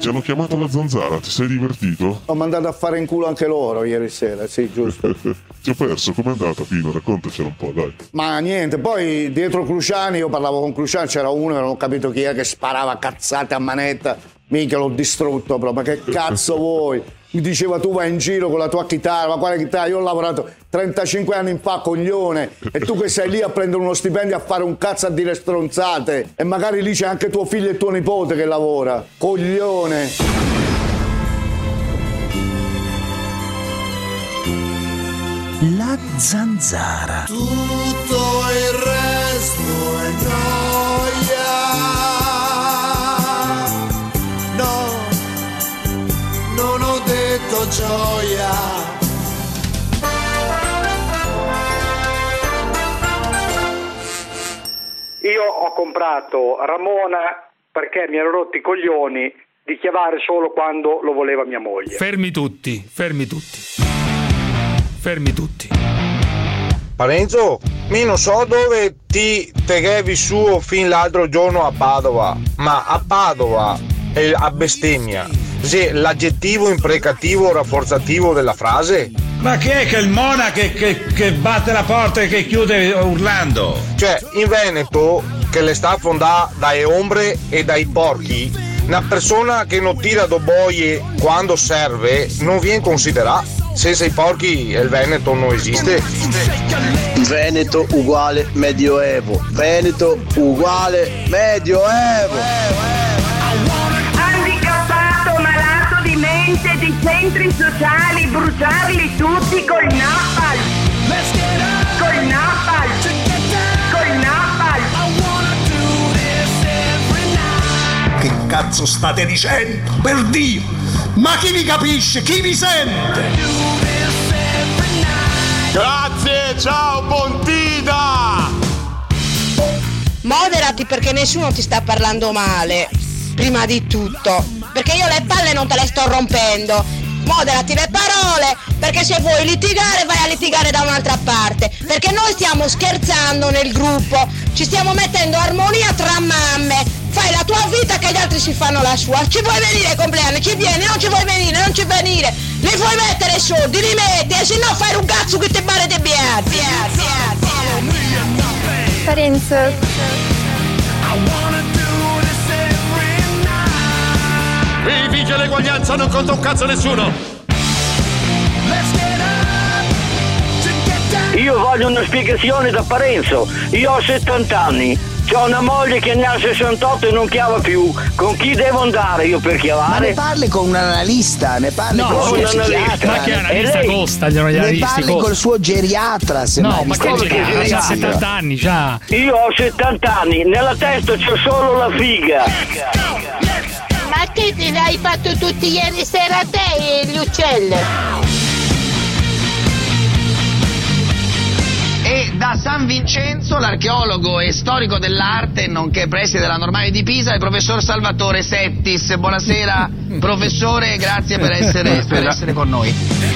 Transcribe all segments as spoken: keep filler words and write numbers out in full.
ti hanno chiamato la zanzara, ti sei divertito? Ho mandato a fare in culo anche loro ieri sera, sì, giusto. Ti ho perso, com'è andata Pino? Raccontacelo un po', dai. Ma niente, poi dietro Cruciani, io parlavo con Cruciani, c'era uno, non ho capito chi è, che sparava cazzate a manetta. Minchia, l'ho distrutto proprio, ma che cazzo vuoi? Mi diceva tu vai in giro con la tua chitarra, ma quale chitarra? Io ho lavorato trentacinque anni fa, coglione, e tu che sei lì a prendere uno stipendio a fare un cazzo a dire stronzate, e magari lì c'è anche tuo figlio e tuo nipote che lavora, coglione. La zanzara. Tutto il resto è noia. No, non ho detto gioia. Io ho comprato Ramona perché mi ero rotti i coglioni di chiamare solo quando lo voleva mia moglie. Fermi tutti, fermi tutti. Fermi tutti. Parenzo, io non so dove ti teghevi su fin l'altro giorno a Padova, ma a Padova è a bestemmia. Sì, l'aggettivo imprecativo rafforzativo della frase? Ma che è che il Mona che, che, che batte la porta e che chiude urlando? Cioè, in Veneto, che le sta affondata dalle ombre e dai porchi, una persona che non tira do boie quando serve non viene considerata. Senza i porchi il Veneto non esiste. Veneto uguale Medioevo. Veneto uguale Medioevo. Handicappato, malato di mente, di centri sociali, bruciarli tutti col napalm. Col napalm. Col napalm. Che cazzo state dicendo? Per Dio! Ma chi mi capisce? Chi mi sente? Grazie, ciao Pontida! Moderati perché nessuno ti sta parlando male, prima di tutto, perché io le palle non te le sto rompendo. Moderati le parole, perché se vuoi litigare vai a litigare da un'altra parte, perché noi stiamo scherzando nel gruppo, ci stiamo mettendo armonia tra mamme. Fai la tua vita che gli altri si fanno la sua. Ci vuoi venire ai compleanni? Ci vieni, non ci vuoi venire, non ci venire. Li vuoi mettere soldi, li metti, e se no fai un cazzo che ti pare di bianchi. Parenzo. Qui vige l'eguaglianza, non conta un cazzo nessuno. Io voglio una spiegazione da Parenzo. Io ho settanta anni. C'ho una moglie che ne ha sessantotto e non chiava più. Con chi devo andare io per chiavare? Ma ne parli con un analista, ne parli no, con il suo psichiatra. Ma che analista lei... costa? Gli analisti ne parli costa. col suo geriatra, se no, ma che geriatra? Ha settanta anni già. Io ho settanta anni, nella testa c'ho solo la figa. Ma che te l'hai fatto tutti ieri sera a te e gli uccelli? E da San Vincenzo, l'archeologo e storico dell'arte, nonché preside della Normale di Pisa, il professor Salvatore Settis. Buonasera professore, grazie per essere, per essere con noi.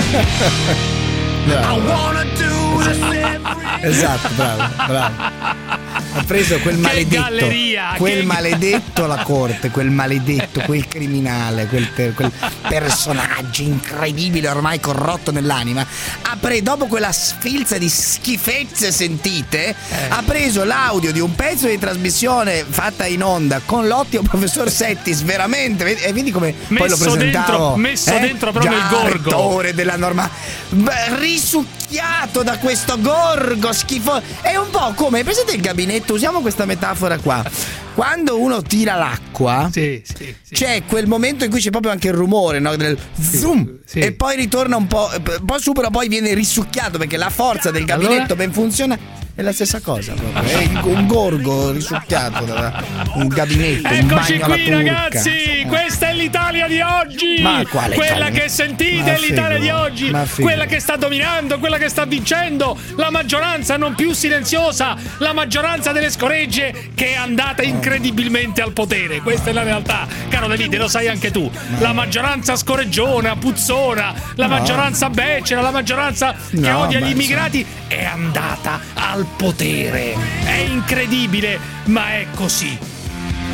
Esatto, bravo, bravo. Ha preso quel maledetto, galleria, quel che... maledetto la corte, quel maledetto, quel criminale, quel, per, quel personaggio incredibile ormai corrotto nell'anima. Ha pre, dopo quella sfilza di schifezze sentite, eh. ha preso l'audio di un pezzo di trasmissione fatta in onda con l'ottimo professor Settis, veramente, e vedi come messo poi lo presentavo, dentro, messo eh? dentro proprio Già, il gorgo rettore della norma, beh, risucchiato da questo gorgo schifoso. È un po' come, presente il gabinetto, usiamo questa metafora qua, quando uno tira l'acqua, sì, sì, sì. c'è quel momento in cui c'è proprio anche il rumore, no? Del zoom, sì. E poi ritorna un po', un po' su, però poi viene risucchiato perché la forza del gabinetto allora... ben funziona. È la stessa cosa proprio. È un gorgo risucchiato da un gabinetto. Eccoci un qui ragazzi, eh. questa è l'Italia di oggi. Ma quale quella Italia? che sentite Ma è l'Italia figo. di oggi. Ma figo. Quella che sta dominando, quella che sta vincendo. La maggioranza non più silenziosa, la maggioranza delle scoregge che è andata incredibilmente al potere. Questa è la realtà, caro Davide, lo sai anche tu. La maggioranza scoreggiona, puzzona, la no. maggioranza becera, la maggioranza che no, odia gli beh, immigrati è andata al potere. È incredibile, ma è così.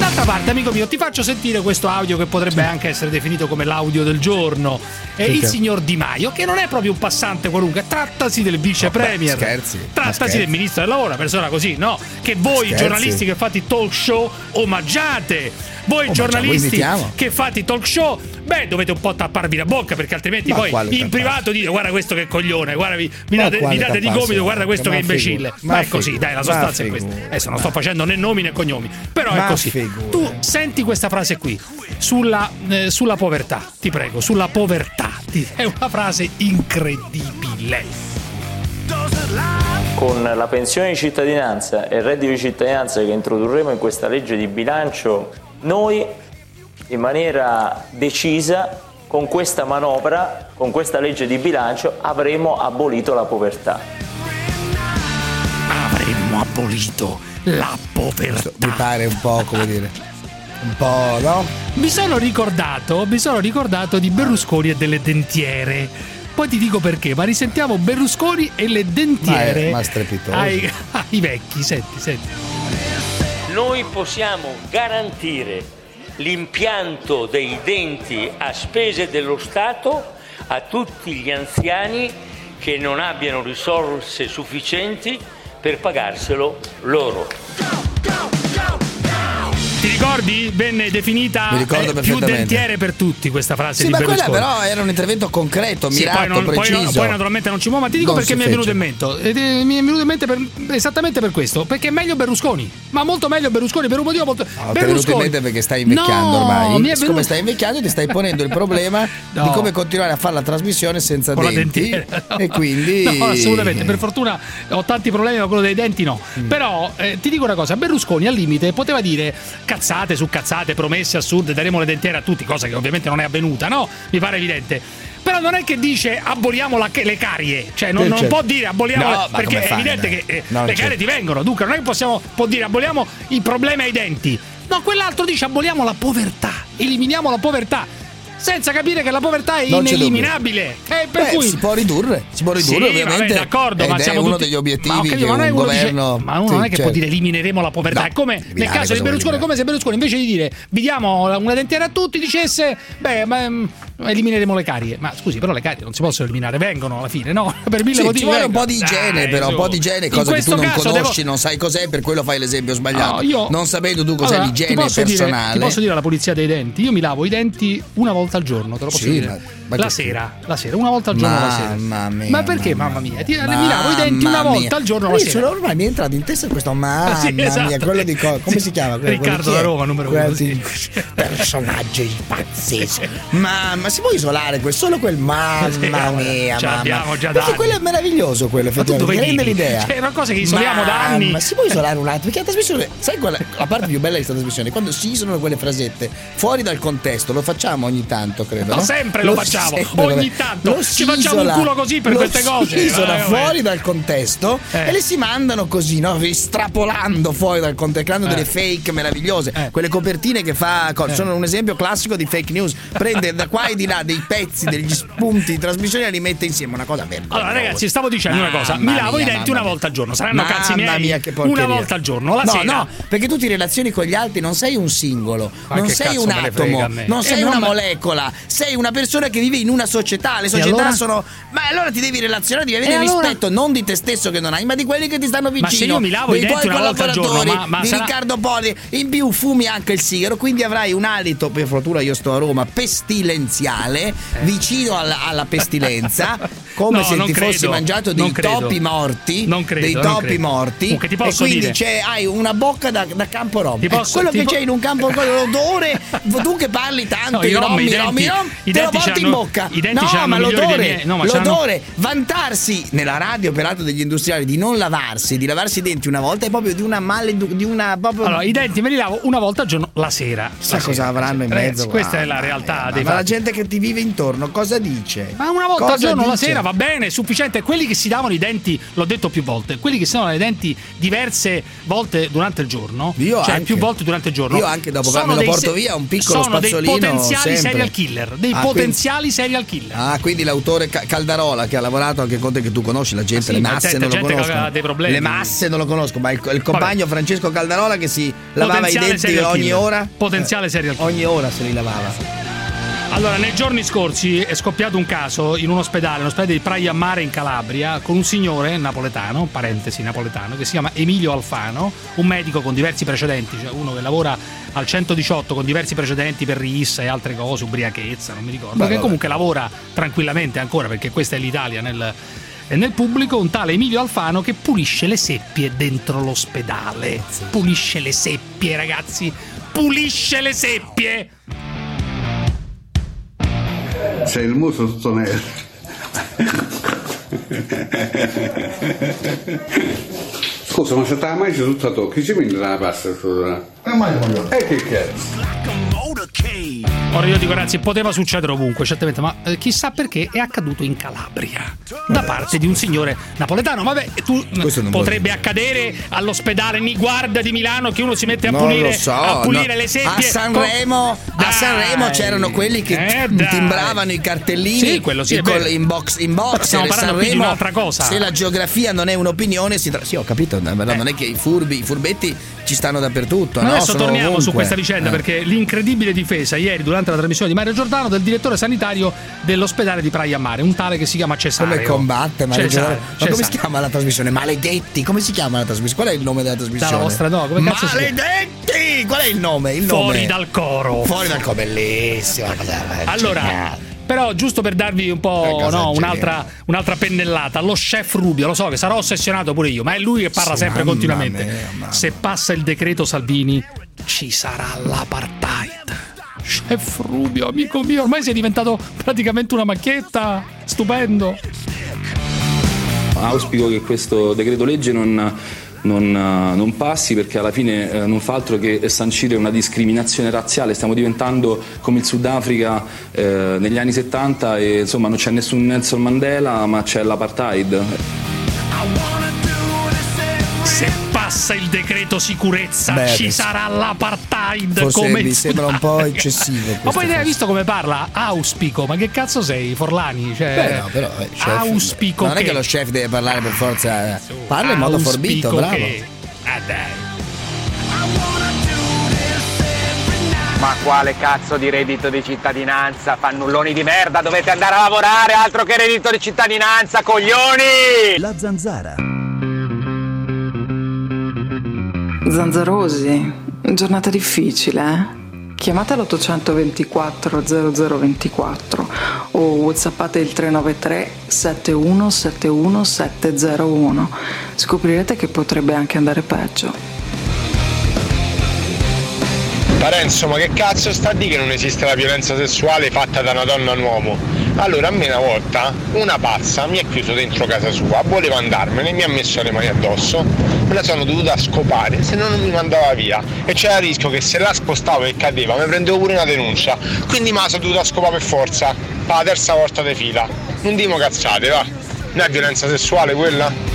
D'altra parte, amico mio, ti faccio sentire questo audio che potrebbe anche essere definito come l'audio del giorno. È il signor Di Maio, che non è proprio un passante qualunque, trattasi del vice premier, Vabbè, scherzi, trattasi scherzi. del ministro del lavoro, una persona così, no? Che voi Scherzi. giornalisti che fate i talk show omaggiate, voi Oh, giornalisti ma già, che fate i talk show, beh, dovete un po' tapparvi la bocca, perché altrimenti Ma poi quale in tapparsi? privato dite guarda questo che coglione, guarda mi, mi Ma date, mi quale date di tapparsi? gomito, guarda questo Ma che imbecille. figu- Ma ma è così, figu- dai, la ma sostanza è figu- questa. Adesso non sto facendo né nomi né cognomi, però Ma è così. figurati. Tu senti questa frase qui sulla, eh, sulla povertà, ti prego, sulla povertà. Ti- È una frase incredibile. Con la pensione di cittadinanza e il reddito di cittadinanza che introdurremo in questa legge di bilancio, noi in maniera decisa con questa manovra, con questa legge di bilancio avremo abolito la povertà. Avremmo abolito la povertà. Mi pare un po', come dire, un po', no? Mi sono ricordato, mi sono ricordato di Berlusconi e delle dentiere. Poi ti dico perché, ma risentiamo Berlusconi e le dentiere. Ma è- ma strepitoso. ai, ai vecchi, senti, senti. Noi possiamo garantire l'impianto dei denti a spese dello Stato a tutti gli anziani che non abbiano risorse sufficienti per pagarselo loro. Ti ricordi? Venne definita Mi ricordo eh, più perfettamente. dentiere per tutti questa frase Sì, di ma quella Berlusconi. però era un intervento concreto, Sì, mirato, poi, non- poi- preciso. poi naturalmente non ci muovo, ma ti dico Non perché si mi è venuto fece. in mente. Ed è- Mi è venuto in mente per- esattamente per questo. Perché è meglio Berlusconi, ma molto meglio Berlusconi per un motivo molto. No, ti è venuto Berlusconi. in mente perché stai invecchiando No, ormai. mi è Siccome venuto- stai invecchiando ti stai ponendo il problema No. di come continuare a fare la trasmissione senza Con la denti. dentiera, no. E quindi No, assolutamente, per fortuna ho tanti problemi, ma quello dei denti no. Mm. Però eh, ti dico una cosa, Berlusconi al limite poteva dire cazzate su cazzate, promesse assurde, daremo le dentiere a tutti, cosa che ovviamente non è avvenuta, no? Mi pare evidente. Però non è che dice aboliamo la- le carie, cioè non, Sì, non certo. può dire aboliamo, No, le- ma perché come è fai, evidente dai? che eh, Non le c'è. carie ti vengono, dunque non è che possiamo può dire aboliamo i problemi ai denti. No, quell'altro dice aboliamo la povertà, eliminiamo la povertà. Senza capire che la povertà è Non c'è ineliminabile. Eh, per Beh, cui si può ridurre, si può ridurre sì, ovviamente. vabbè, d'accordo, ed ma è siamo uno tutti- degli obiettivi ma ho capito, che ma non è un uno dice- governo ma uno sì, non è che certo. può dire elimineremo la povertà. No, È come nel eliminare caso cosa di vuol Berlusconi, dire? come se Berlusconi invece di dire vi diamo una dentiera a tutti dicesse beh, ma mm, elimineremo le carie. Ma scusi, però le carie non si possono eliminare, vengono alla fine, no? Per mille Sì, motivi. ci vuole un vengono. po' di igiene, Dai, però un su. po' di igiene, In cosa che tu questo non caso conosci, devo- non sai cos'è, per quello fai l'esempio sbagliato. No, io- Non sapendo tu cos'è Allora, l'igiene ti posso dire- personale. ti posso dire la pulizia dei denti? Io mi lavo i denti una volta al giorno, te lo posso Sì, dire. ma- ma la che- sera, la sera, una volta al giorno la sera. Mamma mia, Ma perché, mamma mia? Ti- mi lavo i denti Mamma una volta mia. al giorno la Io sera. sono- ormai mi è entrato in testa questo mamma Sì, esatto. mia, quello di co- come Sì. si chiama? Quello- Riccardo quello chi da è? Roma, numero Quello uno, di- personaggio pazzesco. Ma, ma si può isolare quel, solo quel mamma Sì, mia, ce mamma. l'abbiamo già Perché dati. quello è meraviglioso quello, Ma tu effettivamente. dove Che rende vivi? l'idea. Cioè, è una cosa che isoliamo da anni. Ma si può isolare un attimo? Perché la trasmissione, sai qual è? La parte più bella di questa trasmissione è quando si isolano quelle frasette fuori dal contesto. Lo facciamo ogni tanto, credo. No, no? sempre lo facciamo, sempre, ogni vabbè. tanto. Lo Ci si facciamo un isola- culo così per lo queste cose. Si isola Vai, vai. fuori dal contesto Eh. e le si mandano così, no? Strapolando fuori dal contesto, creando Eh. delle fake meravigliose. Quelle copertine che fa. Eh. Sono un esempio classico di fake news. Prende da qua e di là dei pezzi, degli spunti di trasmissione e li mette insieme. Una cosa vergognosa. Allora, ragazzi, stavo dicendo una cosa: mi Mamma lavo i mia, denti mamma una mia. volta al giorno. Saranno Mamma cazzi miei. mia, che porcheria. Una volta al giorno, la no, sera. no, perché tu ti relazioni con gli altri, non sei un singolo, Ma non che sei cazzo un me ne frega atomo, a me? non Eh, sei no, una ma- molecola, sei una persona che vive in una società. Le società allora? sono. Ma allora ti devi relazionare, devi avere E allora? rispetto non di te stesso che non hai, ma di quelli che ti stanno vicino. Ma se io mi lavo i dei denti tuoi una volta al giorno, collaboratori, ma- ma di sarà- Riccardo Poli. In più fumi anche il sigaro, quindi avrai un alito, per fortuna io sto a Roma, pestilenziale, vicino alla, alla pestilenza, come No, se non ti fossi credo, mangiato non dei credo. topi morti, Non credo, dei non topi credo. morti. Comunque ti posso e quindi dire- c'è, hai una bocca da, da campo rom. Ti È posso- quello ti che po- c'è in un campo rom, l'odore. Tu che parli tanto, No, i i rom, rom, i i rom, i denti- rom, i te lo denti porti in c'hanno- bocca. i denti No, c'hanno ma migliori dei l'odore, miei- no, ma c'hanno- l'odore, vantarsi nella radio peraltro degli industriali di non lavarsi, di lavarsi i denti una volta è proprio di una maledu- di una proprio. Allora, i denti me li lavo una volta al giorno la sera. Chissà La cosa sera. avranno in Ragazzi, mezzo. questa è la Mamma realtà mia, dei ma la fatti. gente che ti vive intorno cosa dice? Ma una volta al Cosa giorno la dice? sera L'anestesia va bene, è sufficiente. Quelli che si davano i denti, l'ho detto più volte, quelli che si davano i denti diverse volte durante il giorno, Io cioè anche. più volte durante il giorno. Io anche dopo sono me lo dei porto se- via un piccolo sono spazzolino dei potenziali sempre. serial killer, dei Ah, potenziali serial killer. Ah, quindi l'autore Ca- Caldarola che ha lavorato anche con te, che tu conosci, la gente, Ah, sì, le ma masse gente- non lo gente che conoscono. aveva dei problemi. Le masse non lo conosco, ma il, il compagno Francesco Caldarola che si lavava i Potenziale denti serial ogni killer. ora. Potenziale serial killer. Ogni ora se li lavava. Allora, nei giorni scorsi è scoppiato un caso in un ospedale, un ospedale di Praia Mare in Calabria, con un signore napoletano, parentesi napoletano, che si chiama Emilio Alfano, un medico con diversi precedenti, cioè uno che lavora al centodiciotto con diversi precedenti per rissa e altre cose, ubriachezza, non mi ricordo, Beh, che vabbè. comunque lavora tranquillamente ancora, perché questa è l'Italia nel, è nel pubblico, un tale Emilio Alfano che pulisce le seppie dentro l'ospedale. Pulisce le seppie, ragazzi, pulisce le seppie! C'è il muso tutto nero. Scusa, ma se te la mangi tutta a tocchi, ci prendi la pasta sopra? E mai E che cazzo? Ora io dico, ragazzi, poteva succedere ovunque, certamente, ma eh, chissà perché è accaduto in Calabria da parte di un signore napoletano. Vabbè, tu Questo non potrebbe accadere all'ospedale Niguarda di Milano che uno si mette a Non pulire, lo so, a pulire no. le seppie. A Sanremo, Dai. a Sanremo c'erano quelli che Eh, dai. timbravano i cartellini, Sì, quello sì, i è col- vero. in box in box. Stiamo e parlando qui di Sanremo, un'altra cosa. Se la geografia non è un'opinione, si tra- sì, ho capito, ma non è che i furbi, i furbetti ci stanno dappertutto. Ma no? adesso Sono torniamo ovunque. su questa vicenda, Eh. perché l'incredibile difesa ieri durante la trasmissione di Mario Giordano del direttore sanitario dell'ospedale di Praia Mare, un tale che si chiama Cesareo. Come combatte, ma, Cesareo, ma come si Cesareo. chiama la trasmissione? Maledetti, come si chiama la trasmissione? Qual è il nome della trasmissione? Dalla vostra no, come cazzo si chiama? Maledetti! Qual è il nome? Il Fuori nome? dal coro. Fuori dal coro, bellissima. Allora, però giusto per darvi un po' cosa no, geniale. un'altra, un'altra pennellata, lo chef Rubio, lo so che sarò ossessionato pure io, ma è lui che parla Sì, sempre mamma continuamente. mia, mamma. Se passa il decreto Salvini ci sarà l'apartheid. Chef Rubio, amico mio, ormai sei diventato praticamente una macchietta. Stupendo. Auspico che questo decreto legge non, non, non passi, perché alla fine eh, non fa altro che sancire una discriminazione razziale. Stiamo diventando come il Sudafrica eh, negli anni settanta e insomma non c'è nessun Nelson Mandela, ma c'è l'apartheid. Se passa il decreto sicurezza Beh, ci adesso- sarà l'apartheid. Forse come mi in sembra un po' Sudafrica. eccessivo Ma questo, poi hai forse. visto come parla? Auspico, ma che cazzo sei, Forlani? Cioè, Beh, no, però eh, chef, auspico non è che che lo chef deve parlare per forza, eh. parla in modo Auspico forbito, bravo. che- Ah, dai. Ma quale cazzo di reddito di cittadinanza? Fannulloni di merda, dovete andare a lavorare, altro che reddito di cittadinanza, coglioni! La Zanzara. Zanzarosi, giornata difficile, eh? Chiamate l'ottocento ventiquattro zero zero ventiquattro o whatsappate il tre nove tre sette uno sette uno sette zero uno. Scoprirete che potrebbe anche andare peggio. Parenzo, ma che cazzo sta a dire che non esiste la violenza sessuale fatta da una donna a un uomo? Allora, a me una volta una pazza mi ha chiuso dentro casa sua, voleva andarmene, mi ha messo le mani addosso, me la sono dovuta scopare, se no non mi mandava via. E c'era il rischio che se la spostavo e cadeva mi prendevo pure una denuncia. Quindi me la sono dovuta scopare per forza, per la terza volta di fila. Non dimo cazzate, va. Non è violenza sessuale quella?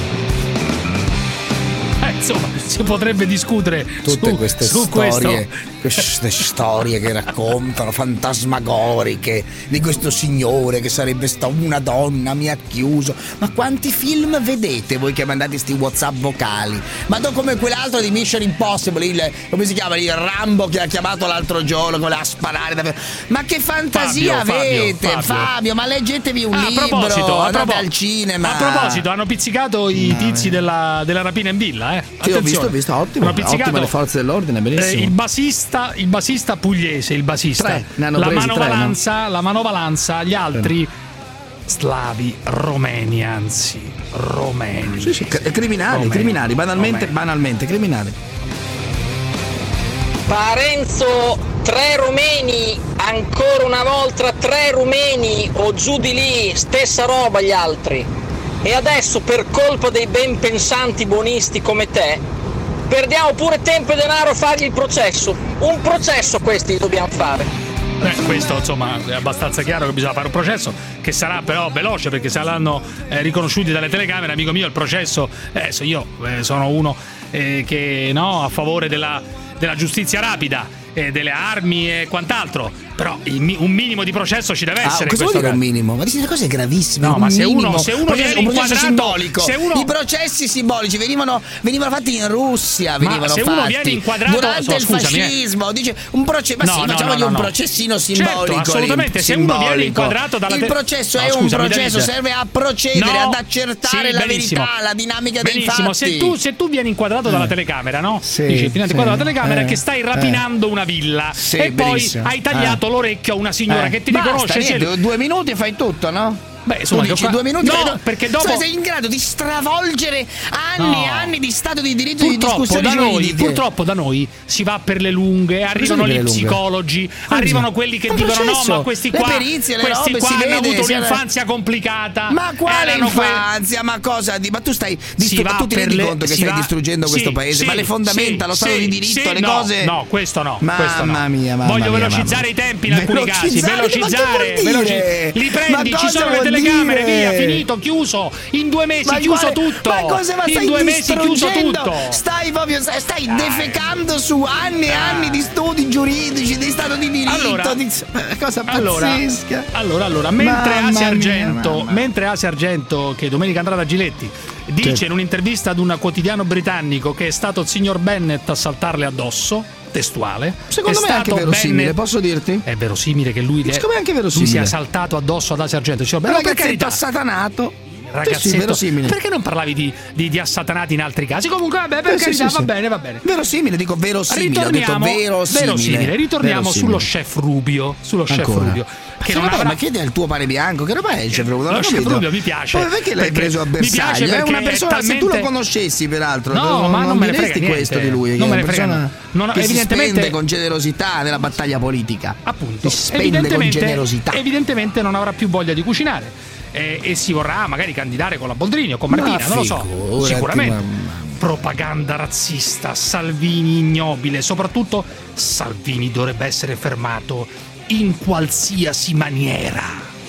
Eh, insomma, si potrebbe discutere Tutte su, queste su storie, questo. queste storie che raccontano fantasmagoriche di questo signore che sarebbe stato una donna, mi ha chiuso. Ma quanti film vedete voi che mandate sti WhatsApp vocali? Ma do come quell'altro di Mission Impossible, il, come si chiama, il Rambo che ha chiamato l'altro giorno, che voleva sparare davvero. Ma che fantasia Fabio, avete, Fabio, Fabio, Fabio. ma leggetevi un Ah, a libro, proposito, a andate propo- al cinema. A proposito, hanno pizzicato i tizi della, della rapina in villa, eh. Sì, ho Attenzione. visto, ho visto, ottimo, Hanno pizzicato, ottime le forze dell'ordine, benissimo. eh, il basista, il basista pugliese, il basista. Tre, ne hanno la presi manovalanza, la manovalanza, gli altri slavi, romeni, anzi, romeni. Sì, sì, c- criminali, Romeni. criminali, banalmente, Romeni. banalmente, criminali. Parenzo, tre rumeni, ancora una volta tre rumeni o giù di lì, stessa roba gli altri. E adesso per colpa dei ben pensanti buonisti come te, perdiamo pure tempo e denaro a fargli il processo. Un processo questi dobbiamo fare. Beh, questo insomma è abbastanza chiaro che bisogna fare un processo che sarà però veloce, perché se l'hanno eh, riconosciuti dalle telecamere, amico mio, il processo eh, so io eh, sono uno eh, che no a favore della, della giustizia rapida, eh, delle armi e quant'altro, però il, un minimo di processo ci deve essere. Ah, cosa vuol dire un minimo? Ma queste cose gravissime. No, un ma se minimo. uno, se uno processo, viene un processo inquadrato simbolico. se uno... I processi simbolici venivano, venivano fatti in Russia, venivano ma se fatti uno viene inquadrato durante so, il scusami, fascismo. Dice un processo, ma no, sì, no, facciamogli no, no, un no. processino simbolico. Certo, assolutamente. Se simbolico. uno viene inquadrato dalla il te- processo no, è scusami, un processo, Davide. serve a procedere, No, ad accertare sì, la benissimo. verità, la dinamica Benissimo. dei fatti. Se tu, se tu vieni inquadrato dalla telecamera, no? Sì, Dici, vieni inquadrato sì, dalla telecamera eh, che stai rapinando una villa Sì, e poi benissimo. hai tagliato Eh. l'orecchio a una signora Eh. che ti Basta, riconosce. niente, c'è- due minuti e fai tutto, no? Beh, insomma, tu dici qua- due minuti no, fai- perché dopo Cioè, sei in grado di stravolgere anni e No. anni di stato di diritto e di Purtroppo discussioni da, noi, giuridiche. purtroppo da noi si va per le lunghe, arrivano per gli le lunghe? psicologi, arrivano quelli che Un dicono processo, no, ma questi le qua, perizie, le questi robe, qua si hanno vede, avuto si- un'infanzia complicata. Ma quale erano que- infanzia? Ma cosa di? Ma tu stai Si distru- va tu ti per rendi le- conto che si stai va- distruggendo sì, questo paese? sì, ma le fondamenta, sì, lo stato sì, di diritto, sì, le no, cose. no, questo no, Mamma questo no. mia, mamma Voglio mia, velocizzare mamma i tempi in alcuni casi, Velocizzare? Ma che velocizzare, vuol veloci- dire? li prendi, Ma ci cosa sono le vuol telecamere, dire? via, finito, chiuso, in due mesi Ma chiuso quale- tutto. Ma cosa ma in stai due mesi chiuso distruggendo? tutto. Stai proprio stai, stai defecando su anni e anni di studi giuridici, di stato di diritto, Allora, di cosa Allora, pazzesca. allora, allora, mentre Mamma Asia mia, Argento, mamma. mentre Asia Argento, che domenica andrà da Giletti, dice Certo. in un'intervista ad un quotidiano britannico che è stato il signor Bennett a saltarle addosso, testuale. Secondo me è anche stato verosimile, Bennett- posso dirti? È verosimile che lui, le- Secondo me è anche lui verosimile. sia saltato addosso ad Asia Argento. Il signor Un Bennett, per ragazzetto carità, assatanato. ragazzetto, Sì, sì, verosimile. perché non parlavi di, di, di assatanati in altri casi? Comunque, vabbè, per Eh, sì, carità, sì, va sì. bene, va bene. Verosimile, dico verosimile, ho detto Ritorniamo, verosimile. verosimile, ritorniamo Verosimile. sullo chef Rubio, sullo chef Ancora. Rubio, che Che non avrà ma chiedi al tuo pane bianco, che roba è il chef Rubio? Non Lo ho chef capito. Rubio mi piace. Ma perché l'hai perché preso a mi bersaglio? piace È perché una è persona, se tu talmente- lo conoscessi peraltro, No, non, ma non me ne diresti frega questo niente. di lui, Non che me è ne una frega persona non- che si evidentemente- spende con generosità nella battaglia politica. Appunto, Si spende con evidentemente, generosità. evidentemente non avrà più voglia di cucinare. E, e si vorrà magari candidare con la Boldrini o con Martina, Ma non lo so, figurati, sicuramente. ma- Propaganda razzista, Salvini ignobile, soprattutto Salvini dovrebbe essere fermato in qualsiasi maniera.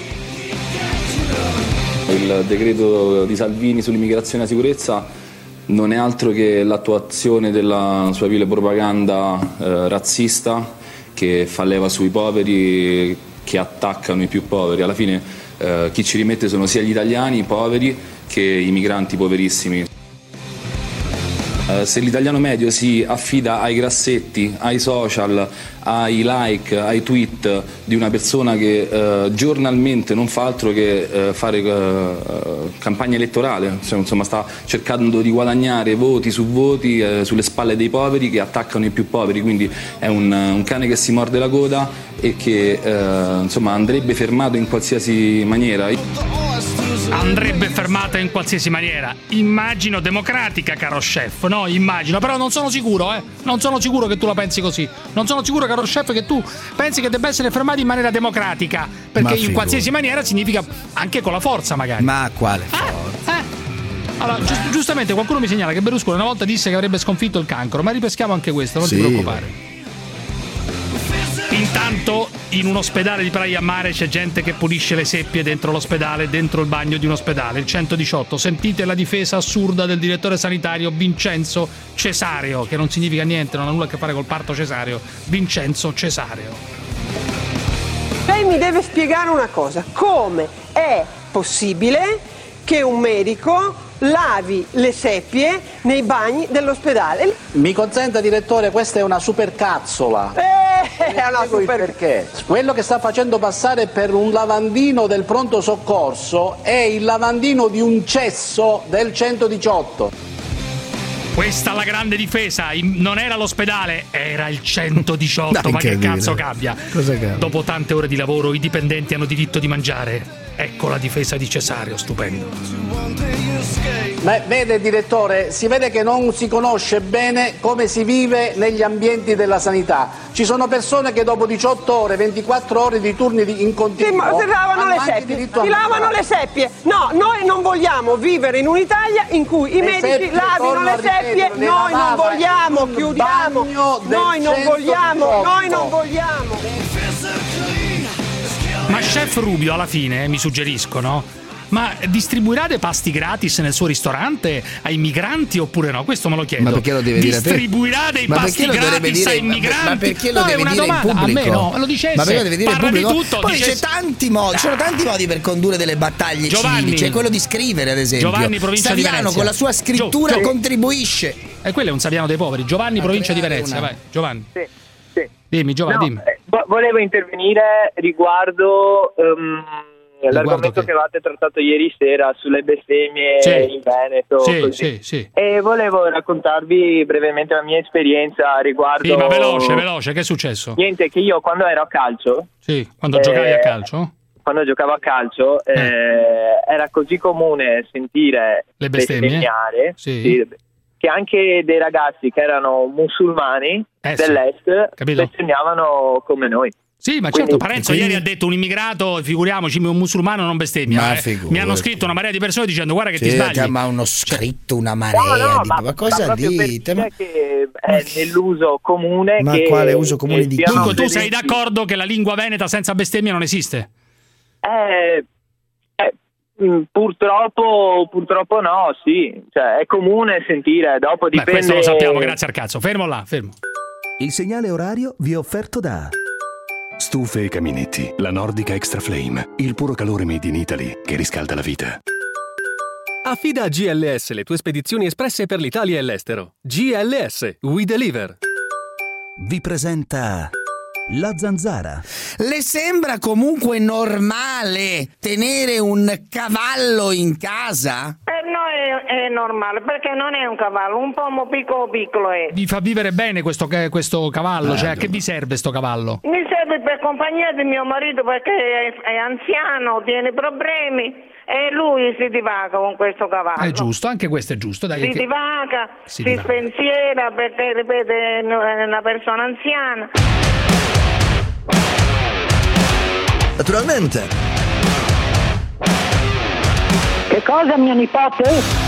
Il decreto di Salvini sull'immigrazione e la sicurezza non è altro che l'attuazione della sua vile propaganda eh, razzista che fa leva sui poveri, che attaccano i più poveri. Alla fine eh, chi ci rimette sono sia gli italiani poveri che i migranti poverissimi. Eh, se l'italiano medio si affida ai grassetti, ai social, ai like, ai tweet di una persona che eh, giornalmente non fa altro che eh, fare eh, campagna elettorale, cioè, insomma sta cercando di guadagnare voti su voti eh, sulle spalle dei poveri che attaccano i più poveri, quindi è un, un cane che si morde la coda e che eh, insomma andrebbe fermato in qualsiasi maniera. Andrebbe fermata in qualsiasi maniera. Immagino democratica, caro chef. No, immagino. Però non sono sicuro, eh. Non sono sicuro che tu la pensi così. Non sono sicuro, caro chef, che tu pensi che debba essere fermato in maniera democratica. Perché Ma in figurati. qualsiasi maniera significa anche con la forza, magari. Ma quale Eh, eh. Allora, giu- giustamente qualcuno mi segnala che Berlusconi una volta disse che avrebbe sconfitto il cancro, ma ripeschiamo anche questo, non Sì. ti preoccupare. Intanto in un ospedale di Praia a Mare c'è gente che pulisce le seppie dentro l'ospedale, dentro il bagno di un ospedale. Il centodiciotto, sentite la difesa assurda del direttore sanitario Vincenzo Cesareo, che non significa niente, non ha nulla a che fare col parto cesareo. Vincenzo Cesareo. Lei mi deve spiegare una cosa: come è possibile che un medico lavi le seppie nei bagni dell'ospedale? Mi consenta, direttore, questa è una supercazzola. Eh, è una Spiego il super... perché. Quello che sta facendo passare per un lavandino del pronto soccorso è il lavandino di un cesso del centodiciotto. Questa la grande difesa, in- non era l'ospedale, era il centodiciotto, Dai, ma che incredibile. cazzo cambia? Cosa cambia? Dopo tante ore di lavoro i dipendenti hanno diritto di mangiare. Ecco la difesa di Cesareo, stupendo. Beh, vede, direttore, si vede che non si conosce bene come si vive negli ambienti della sanità. Ci sono persone che dopo diciotto ore, ventiquattro ore di turni di- in continuo Sì, ma si lavano hanno le anche seppie, diritto a si lavano mangiare. le seppie. No, noi non vogliamo vivere in un'Italia in cui i Le medici seppie, lavino torno le a ripetere, seppie, le noi non lavava vogliamo, in un chiudiamo, bagno del noi non vogliamo, centodiciotto. noi non vogliamo. Ma Chef Rubio alla fine, mi suggeriscono, ma distribuirà dei pasti gratis nel suo ristorante ai migranti oppure no? Questo me lo chiedo. Ma perché lo deve dire a te? Distribuirà dei Ma pasti perché lo dovrebbe gratis dire- ai migranti? Ma perché lo no, deve è una dire in domanda. pubblico? A me no, lo dicesse. Ma perché lo deve dire in Parla pubblico? di tutto. Poi dicesse... c'è tanti modi, ci sono tanti modi per condurre delle battaglie Giovanni. civili. C'è quello di scrivere, ad esempio. Giovanni, provincia di Saviano Venezia. con la sua scrittura Gio- Gio- contribuisce. E quello è un Saviano dei poveri. Giovanni, A provincia di creare Venezia. una- Vai, Giovanni. Sì, sì. Dimmi, Giovanni, No, dimmi. eh, vo- volevo intervenire riguardo ehm, l'argomento che? che avevate trattato ieri sera sulle bestemmie Sì. in Veneto. Sì, così. sì, sì. E volevo raccontarvi brevemente la mia esperienza riguardo. Sì, ma veloce, veloce, che è successo? Niente, che io quando ero a calcio. Sì, quando Eh, giocavi a calcio? Quando giocavo a calcio eh, era così comune sentire Le bestemmie? bestemmiare, Sì. sì, che anche dei ragazzi che erano musulmani Eh, sì. dell'est Capito. bestemmiavano come noi. Sì, ma Quindi- certo, Parenzo quindi- ieri ha detto un immigrato, figuriamoci, un musulmano non bestemmia. Ma eh. figurati. Mi hanno scritto una marea di persone dicendo guarda che ti Sì, sbagli. ma uno scritto, una marea No, no, di ma, ma cosa ma proprio per dite? dire che è nell'uso comune. Ma che, quale uso comune che di siano Dunque tu sei presenti- d'accordo che la lingua veneta senza bestemmia non esiste? Eh, eh, mh, purtroppo, purtroppo no, sì. Cioè, è comune sentire, dopo Beh, dipende. questo lo sappiamo, grazie al cazzo. Fermo là, fermo. Il segnale orario vi è offerto da Stufe e Caminetti, la Nordica Extra Flame, il puro calore made in Italy che riscalda la vita. Affida a G L S le tue spedizioni espresse per l'Italia e l'estero. G L S, we deliver. Vi presenta La Zanzara. Le sembra comunque normale tenere un cavallo in casa? Per noi è, è normale, perché non è un cavallo, un pomo piccolo piccolo è. Vi fa vivere bene questo, questo cavallo? Cioè, a che vi serve sto cavallo? Mi serve per compagnia di mio marito perché è, è anziano, tiene problemi e lui si divaga con questo cavallo. È giusto, anche questo è giusto. Dai, Si che- divaga, Si si, divaga. spensiera perché, ripeto, è una persona anziana. Naturalmente. Che cosa, mio nipote?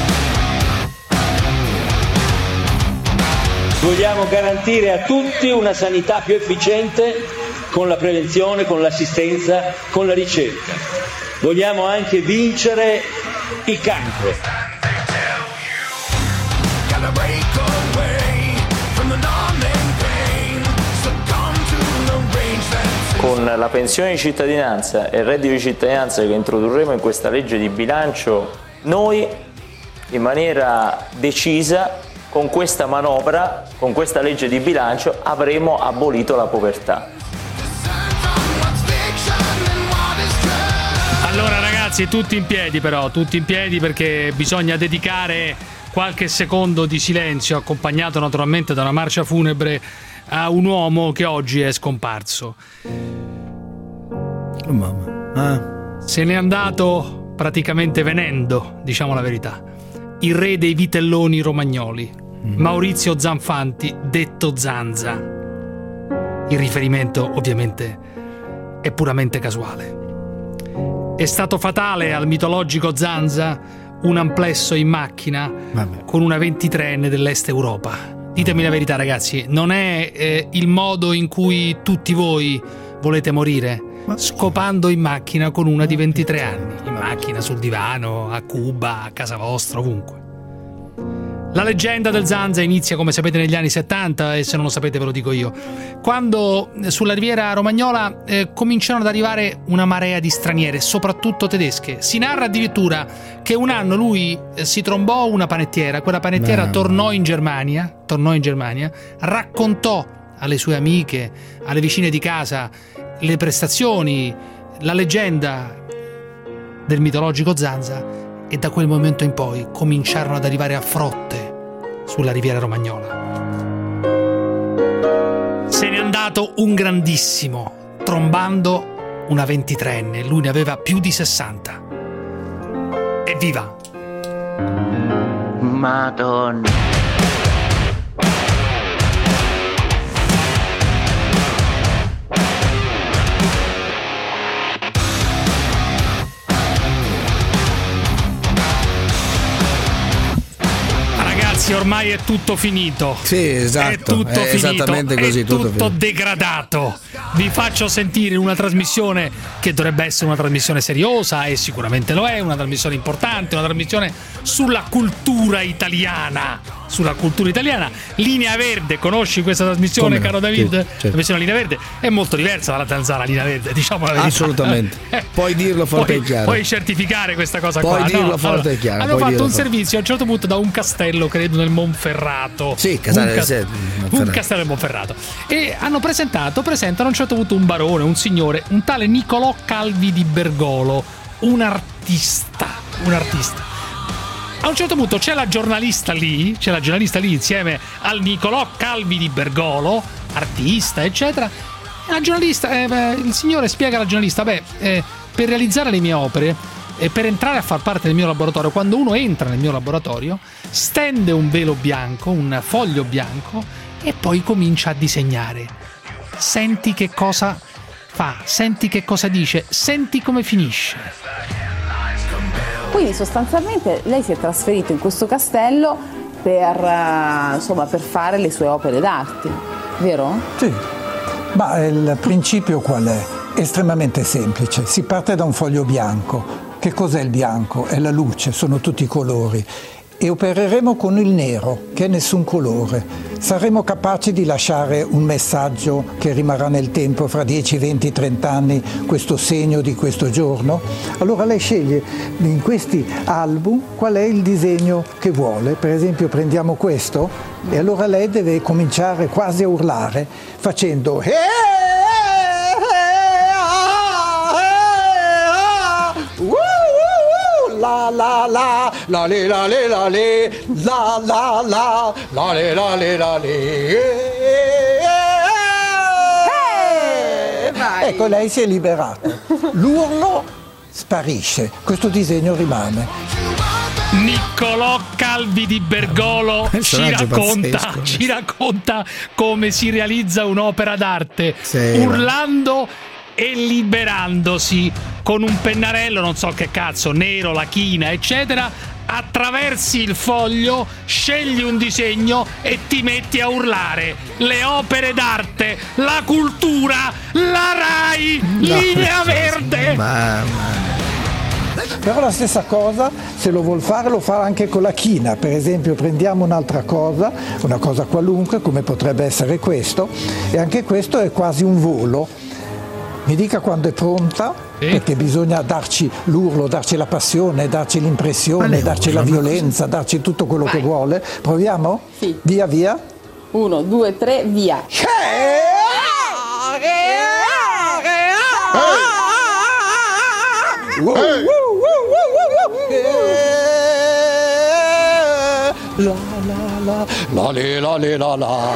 Vogliamo garantire a tutti una sanità più efficiente con la prevenzione, con l'assistenza, con la ricerca. Vogliamo anche vincere il cancro. Con la pensione di cittadinanza e il reddito di cittadinanza che introdurremo in questa legge di bilancio, noi in maniera decisa con questa manovra, con questa legge di bilancio avremo abolito la povertà. Allora ragazzi, tutti in piedi però, tutti in piedi perché bisogna dedicare qualche secondo di silenzio, accompagnato naturalmente da una marcia funebre, a un uomo che oggi è scomparso. Oh, mamma. Ah. Se n'è andato praticamente venendo, diciamo la verità, il re dei vitelloni romagnoli, Maurizio Zanfanti, detto Zanza. Il riferimento ovviamente è puramente casuale. È stato fatale al mitologico Zanza un amplesso in macchina Vabbè. con una ventitreenne dell'Est Europa. Ditemi la verità ragazzi, non è eh, il modo in cui tutti voi volete morire? Scopando in macchina con una di ventitré anni, in macchina, sul divano, a Cuba, a casa vostra, ovunque. La leggenda del Zanza inizia, come sapete, negli anni settanta, e se non lo sapete ve lo dico io, quando eh, sulla riviera romagnola eh, cominciarono ad arrivare una marea di straniere, soprattutto tedesche. Si narra addirittura che un anno lui eh, si trombò una panettiera, quella panettiera Beh. tornò in Germania, tornò in Germania, raccontò alle sue amiche, alle vicine di casa, le prestazioni, la leggenda del mitologico Zanza, e da quel momento in poi cominciarono ad arrivare a frotte sulla riviera romagnola. Se n'è andato un grandissimo, trombando una ventitreenne, lui ne aveva più di sessanta. Evviva! Madonna. Ragazzi, ormai è tutto finito. Sì, esatto. È tutto è finito. Esattamente così. È tutto, tutto degradato. Vi faccio sentire una trasmissione che dovrebbe essere una trasmissione seriosa, e sicuramente lo è, una trasmissione importante, una trasmissione sulla cultura italiana. Sulla cultura italiana. Linea Verde, conosci questa trasmissione, Come caro no? David? Sì, certo. La trasmissione Linea Verde è molto diversa dalla Zanzara Linea Verde, diciamo la verità. Assolutamente. Puoi dirlo forte puoi, e chiaro. Puoi certificare questa cosa Puoi qua. dirlo no? forte allora, e chiaro. Hanno puoi fatto un forte. servizio a un certo punto da un castello, credo nel Monferrato. Sì, Casale un, del Sette, un Monferrato. castello del Monferrato. E hanno presentato, presentano a un certo punto un barone, un signore, un tale Niccolò Calvi di Bergolo, un artista, un artista. A un certo punto c'è la giornalista lì, c'è la giornalista lì insieme al Niccolò Calvi di Bergolo, artista, eccetera. E la giornalista, eh, beh, il signore spiega alla giornalista: beh, eh, per realizzare le mie opere e per entrare a far parte del mio laboratorio, quando uno entra nel mio laboratorio, stende un velo bianco, un foglio bianco, e poi comincia a disegnare. Senti che cosa fa, senti che cosa dice, senti come finisce. Quindi sostanzialmente lei si è trasferito in questo castello per, uh, insomma, per fare le sue opere d'arte, vero? Sì, ma il principio qual è? Estremamente semplice, si parte da un foglio bianco. Che cos'è il bianco? È la luce, sono tutti i colori. E opereremo con il nero, che è nessun colore. Saremo capaci di lasciare un messaggio che rimarrà nel tempo, fra dieci, venti, trenta anni, questo segno di questo giorno? Allora lei sceglie in questi album qual è il disegno che vuole. Per esempio prendiamo questo, e allora lei deve cominciare quasi a urlare facendo eh, la la la la le la le la le la la la la le la le la le. Ecco, lei si è liberata. L'urlo sparisce, questo disegno rimane. Niccolò Calvi di Bergolo ci racconta, pazzesco. ci racconta come si realizza un'opera d'arte, Sì, urlando e liberandosi con un pennarello, non so che cazzo, nero, la china, eccetera. Attraversi il foglio, scegli un disegno e ti metti a urlare. Le opere d'arte, la cultura, la Rai, No. Linea Verde. Mamma. Però la stessa cosa, se lo vuol fare, lo fa anche con la china. Per esempio prendiamo un'altra cosa, una cosa qualunque, come potrebbe essere questo, e anche questo è quasi un volo. Mi dica quando è pronta, Sì. perché bisogna darci l'urlo, darci la passione, darci l'impressione, darci la violenza, darci tutto quello che vuole. Proviamo? Sì. Via via. Uno, due, tre, via. Wow, wow, wow, wow, wow, wow. La la la la le la le la la.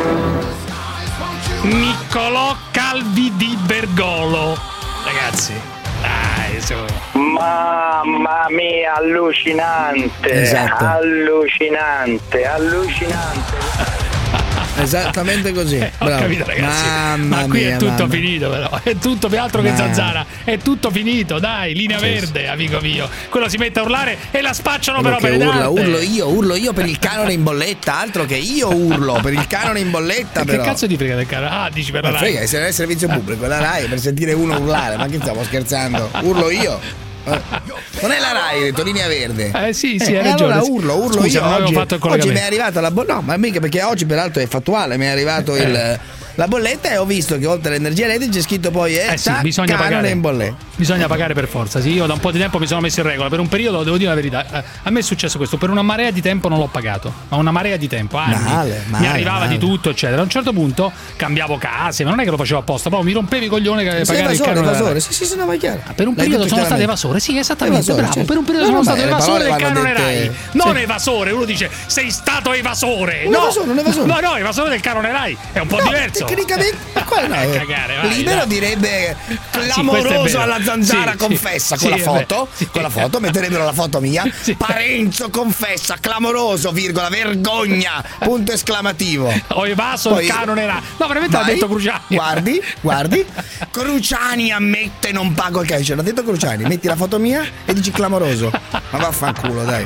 Niccolò Calvi di Bergolo. Ragazzi, dai, su. Mamma mia, allucinante, Esatto. allucinante, allucinante. Esattamente così. Eh, ho Bravo. capito, ragazzi. Mamma Ma qui mia, è tutto mamma. finito, però. È tutto altro che Ma- Zanzara. È tutto finito, dai, Linea Sì, Verde, amico mio. Quello si mette a urlare e la spacciano Quello per che opere urla, d'arte. urlo io, urlo io per il canone in bolletta, altro che io urlo per il canone in bolletta. Che però. cazzo ti frega del canone? Ah, dici per la Ma Rai. frega, se non è servizio pubblico, la Rai per sentire uno urlare, ma che stiamo scherzando? Urlo io. Eh, Non è la Rai, hai detto Linea Verde. Eh sì, sì, Eh, hai e ragione. allora urlo, urlo Scusa, io. non avevo Oggi, fatto il oggi mi è collegamento. arrivata la bolletta. No, ma mica perché oggi peraltro è fattuale, mi è arrivato il, la bolletta e ho visto che oltre all'energia elettrica c'è scritto poi eh, Eh sì, tac, bisogna canone pagare. in bolletta. Bisogna pagare per forza. Sì, io da un po' di tempo mi sono messo in regola. Per un periodo, devo dire la verità, eh, a me è successo questo. Per una marea di tempo non l'ho pagato. Ma una marea di tempo, anni. Male, mi male, arrivava male. di tutto, eccetera. A un certo punto cambiavo case, ma non è che lo facevo apposta, proprio mi rompevi i coglioni che Sei pagare il evasore, canone. evasore. Sì, sì, sì, no, ma è chiaro. Per un L'hai periodo detto sono stato chiaramente. evasore, sì, esattamente, Evasore, bravo. certo. Per un periodo No, sono no, stato ma le evasore del parole vanno canone dette- Rai. Non sì. evasore, uno dice sei stato evasore. Un no, evasore, un evasore. no, no, evasore del canone Rai. È un po' No, diverso. tecnicamente, ma quello no, eh. Cagare, vai, Libero dai. direbbe Sì, questo è clamoroso vero. alla Zanzara Sì, confessa sì, con sì, la è foto, vero. Sì. con la foto metterebbero la foto mia. Sì. Parenzo confessa clamoroso, virgola, vergogna, punto esclamativo. Ho evaso Poi- il canone Rai. No, veramente l'ha Vai, detto Cruciani. Guardi, guardi. Cruciani ammette non pago il calcio. L'ha detto Cruciani, metti la foto mia e dici clamoroso. Ma vaffanculo, dai.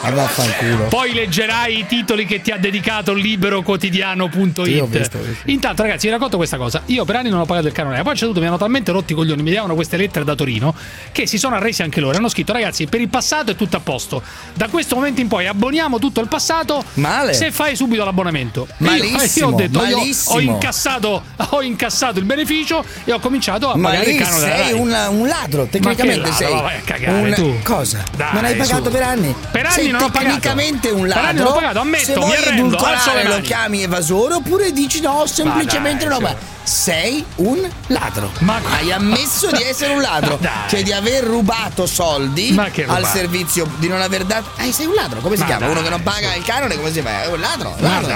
Ma vaffanculo. Poi leggerai i titoli che ti ha dedicato libero quotidiano punto it. Io ho visto, ho visto. Intanto, ragazzi, vi racconto questa cosa. Io per anni non ho pagato il canone, poi c'è tutto, mi hanno talmente rotti i coglioni, mi davano queste lettere da Torino che si sono arresi anche loro. Hanno scritto: ragazzi, per il passato è tutto a posto. Da questo momento in poi abboniamo tutto il passato. Male. Se fai subito l'abbonamento. Malissimo, io, io ho detto, malissimo. io ho incassato, ho incassato il beneficio e ho cominciato a Ma pagare lì il canone della sei Rai. un, un ladro, tecnicamente Ma che sei. ladro? Vai a cagare, un... tu. Cosa? Dai, non hai pagato su. per anni? Per anni sei non ho pagato. tecnicamente un ladro. Per anni non ho pagato, ammetto, Se mi vuoi arrendo, alzo le edulcorare lo mani. chiami evasore oppure dici no, semplicemente Ma dai, una su. roba. Sei un ladro. Ma hai ammesso di essere un ladro, Dai. cioè di aver rubato soldi Ma che al rubato? servizio, di non aver dato. Eh, sei un ladro, come si Ma chiama? dai, Uno che non paga su. il canone, come si fa? È un ladro. Ma ladro. dai.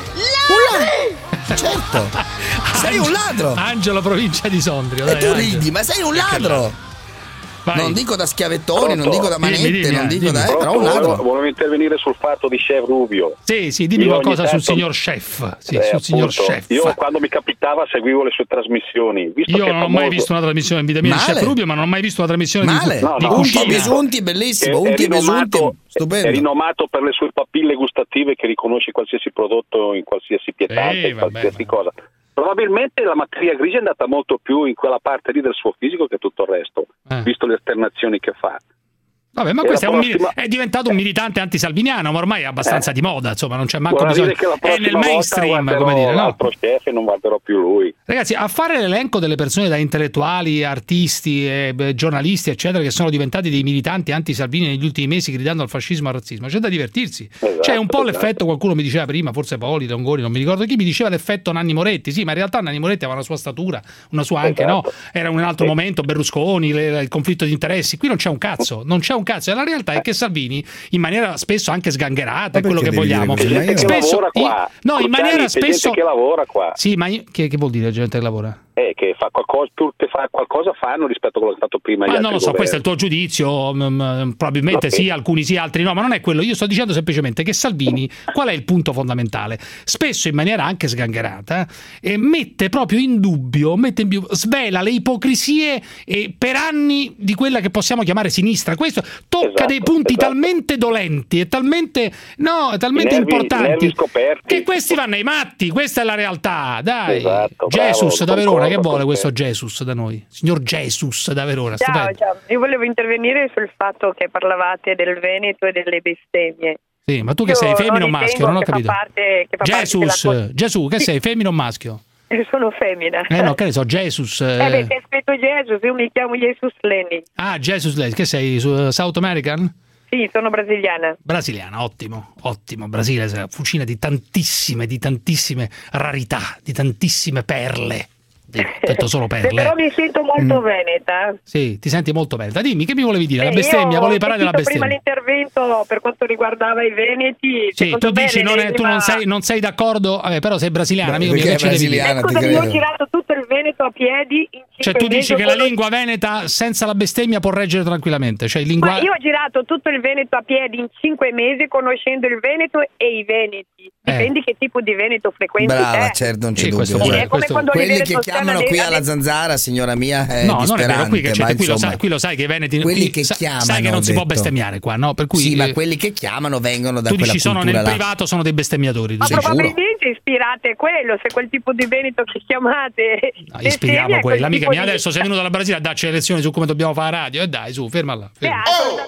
Un ladro. Certo. Sei un ladro. Angelo, provincia di Sondrio. E dai, tu Angelo. ridi, ma sei un ladro. Vai. Non dico da schiavettoni, non Pronto? dico da manette, Dimmi, dimmi, non dico da. Eh, Pronto? però un ladro. Volevo, volevo intervenire sul fatto di Chef Rubio. Sì, sì, dimmi Io qualcosa ogni sul tanto- signor chef. Sì, Eh, sul signor appunto, chef. Io quando mi capitava seguivo le sue trasmissioni. Visto Io che è non ho famoso- mai visto una trasmissione in vita mia di Male. Chef Rubio, ma non ho mai visto una trasmissione Male. di, No, di no, Unti e cucina. besunti, bellissimo. È, è Unti e besunti, rinomato, è stupendo. rinomato per le sue papille gustative che riconosce qualsiasi prodotto in qualsiasi pietante, Sì, in vabbè, qualsiasi vabbè. cosa. Probabilmente la materia grigia è andata molto più in quella parte lì del suo fisico che tutto il resto, Eh. visto le esternazioni che fa. Vabbè, ma E questo è, la un mili- prossima- è diventato un militante antisalviniano, ma ormai è abbastanza Eh. di moda, insomma, non c'è manco Vorrà bisogno. dire che la È nel prossima mainstream, volta come guarderò dire, no? l'altro chef e non guarderò più lui. Ragazzi, a fare l'elenco delle persone da intellettuali, artisti, e, beh, giornalisti, eccetera, che sono diventati dei militanti anti-Salvini negli ultimi mesi gridando al fascismo e al razzismo, c'è da divertirsi. Esatto, C'è un po' esatto. l'effetto, qualcuno mi diceva prima, forse Poli, Longoni, non mi ricordo chi, mi diceva l'effetto Nanni Moretti. Sì, ma in realtà Nanni Moretti aveva una sua statura, una sua anche, Esatto. no? Era un altro Sì. momento, Berlusconi, le- il conflitto di interessi. Qui non c'è un cazzo, non c'è un cazzo. E la realtà è che Salvini, in maniera spesso anche sgangherata, è Ma quello che perché devi vogliamo. dire così? C'è gente che lavora qua. no, in Cruciani, maniera c'è spesso. gente che lavora qua. Sì, ma io- che, che vuol dire gente che lavora? Eh, che fa qualcosa, più che fa qualcosa fanno rispetto a quello che ha fatto prima gli Ma altri non lo so, questo è il governi. tuo giudizio, mm, mm, probabilmente Ok. sì, alcuni sì, altri no, ma non è quello. Io sto dicendo semplicemente che Salvini, qual è il punto fondamentale? Spesso in maniera anche sgangherata, eh, mette proprio in dubbio, mette in più, svela le ipocrisie eh, per anni di quella che possiamo chiamare sinistra. Questo tocca Esatto, dei punti esatto. talmente dolenti e talmente, no, talmente I nervi- i importanti nervi scoperti. che questi vanno ai matti. Questa è la realtà, dai. Esatto, bravo, Jesus da Verona, che concordo vuole con questo te. Jesus da noi? Signor Jesus da Verona, Ciao, stupendo. ciao. Io volevo intervenire sul fatto che parlavate del Veneto e delle bestemmie. Sì, ma tu che Io sei, femmina o non maschio? Non ho ritengo che capito. fa parte- che fa parte Jesus, della- Gesù, che Sì. sei, femmina o maschio? Eh, Sono femmina. Eh no, che ne so, Jesus. eh. Eh beh, c'è scritto Jesus, io mi chiamo Jesus Lenny. Ah, Jesus, lei, che sei, su- South American? Sì, sono brasiliana. Brasiliana, ottimo, ottimo. Brasile è una fucina di tantissime, di tantissime rarità, di tantissime perle. Ho detto solo Beh, perle. però mi sento molto Mm. veneta. Sì, ti senti molto bene. Dimmi, che mi volevi dire? La Eh, bestemmia, io volevi ho parlare della sentito bestemmia? prima l'intervento per quanto riguardava i veneti. Sì, secondo tu me dici non è- tu non l'ennesima- sei, non sei d'accordo, vabbè, però sei brasiliana, Beh, amico mio, perché che è ci devi dire? brasiliana, ti Scusami, io ho credo. girato tutto il Veneto a piedi in cinque Cioè tu dici mesi, che la con- lingua veneta senza la bestemmia può reggere tranquillamente, cioè il Ma linguaggio... io ho girato tutto il Veneto a piedi in cinque mesi conoscendo il Veneto e i veneti. Dipende che tipo di Veneto frequenti Brava, te. certo, non c'è Sì, dubbio. questo Cioè, pure, È come quando quelli Oliviero che Toscana chiamano de- qui ha alla detto- zanzara, signora mia, è No, non è vero, qui, che disperante, c'è, ma qui, lo insomma, sai, qui lo sai che i veneti quelli qui che sa- chiamano, sai che non ho si può detto. bestemmiare qua, no? Per cui sì, ma eh, quelli che chiamano vengono da tu quella dici sono cultura nel là. privato sono dei bestemmiatori. Ma dici. probabilmente ispirate a quello, se quel tipo di Veneto che chiamate. No, ispiriamo bestemmia è quel quella, amica tipo mia, di- adesso sei venuto dalla Brasile a darci le lezioni su come dobbiamo fare la radio, e dai, su, fermala. fermala.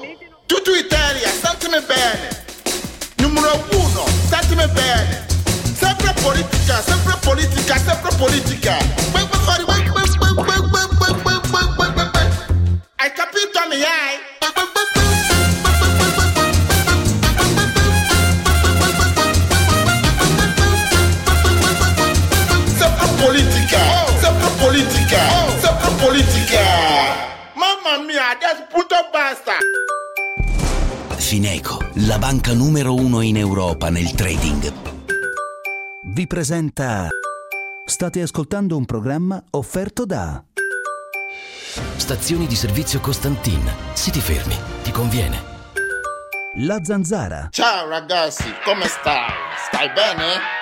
Tutto Italia, statemi bene. Numero uno, statemi bene. Sempre politica, sempre politica, sempre politica. Vai, vai, vai, vai, vai, vai, vai, vai, vai, vai, vai, vai, vai, vai. Hai capito, mi hai? Sempre politica, sempre politica, sempre politica. Mamma mia, adesso punto basta. Fineco, la banca numero uno in Europa nel trading, Vi presenta. State ascoltando un programma offerto da Stazioni di servizio Costantin. Se ti fermi, ti conviene. La Zanzara. Ciao ragazzi, come stai? Stai bene?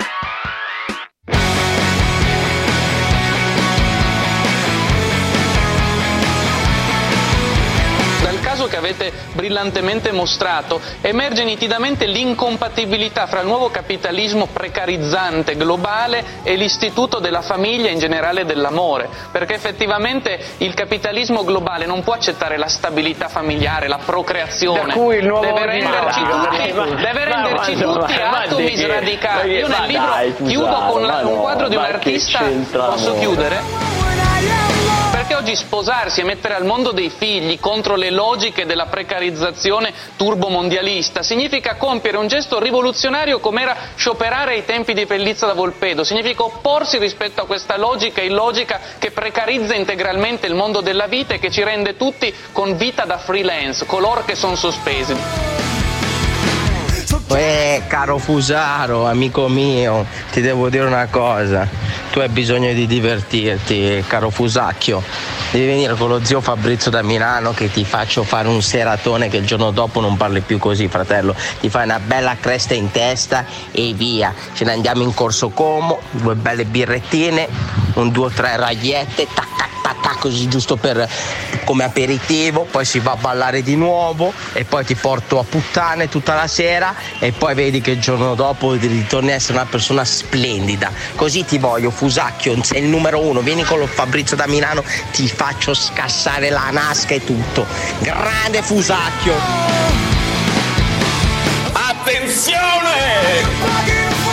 Nel caso che avete avete brillantemente mostrato, emerge nitidamente l'incompatibilità fra il nuovo capitalismo precarizzante globale e l'istituto della famiglia, in generale dell'amore, perché effettivamente il capitalismo globale non può accettare la stabilità familiare, la procreazione, Da cui il nuovo deve ordine renderci mondiale. tutti, Ma- deve ma- renderci ma- tutti ma- atomi ma- sradicati. Io ma nel libro dai, chiudo Fusaro, con la- ma un no, quadro di un ma che artista, c'entra posso l'amore? chiudere? Perché oggi sposarsi e mettere al mondo dei figli contro le logiche della precarizzazione turbomondialista significa compiere un gesto rivoluzionario come era scioperare ai tempi di Pellizza da Volpedo, significa opporsi rispetto a questa logica illogica che precarizza integralmente il mondo della vita e che ci rende tutti con vita da freelance, coloro che sono sospesi. Eh, caro Fusaro, amico mio, ti devo dire una cosa. Tu hai bisogno di divertirti, caro Fusacchio. Devi venire con lo zio Fabrizio da Milano che ti faccio fare un seratone che il giorno dopo non parli più così, fratello. Ti fai una bella cresta in testa e via. Ce ne andiamo in Corso Como, due belle birrettine, un due o tre ragliette, tac tac tac tac, così giusto per come aperitivo, poi si va a ballare di nuovo e poi ti porto a puttane tutta la sera e poi vedi che il giorno dopo ritorni a essere una persona splendida. Così ti voglio, Fusacchio, sei il numero uno, vieni con lo Fabrizio da Milano, ti faccio scassare la nasca e tutto. Grande Fusacchio! Attenzione!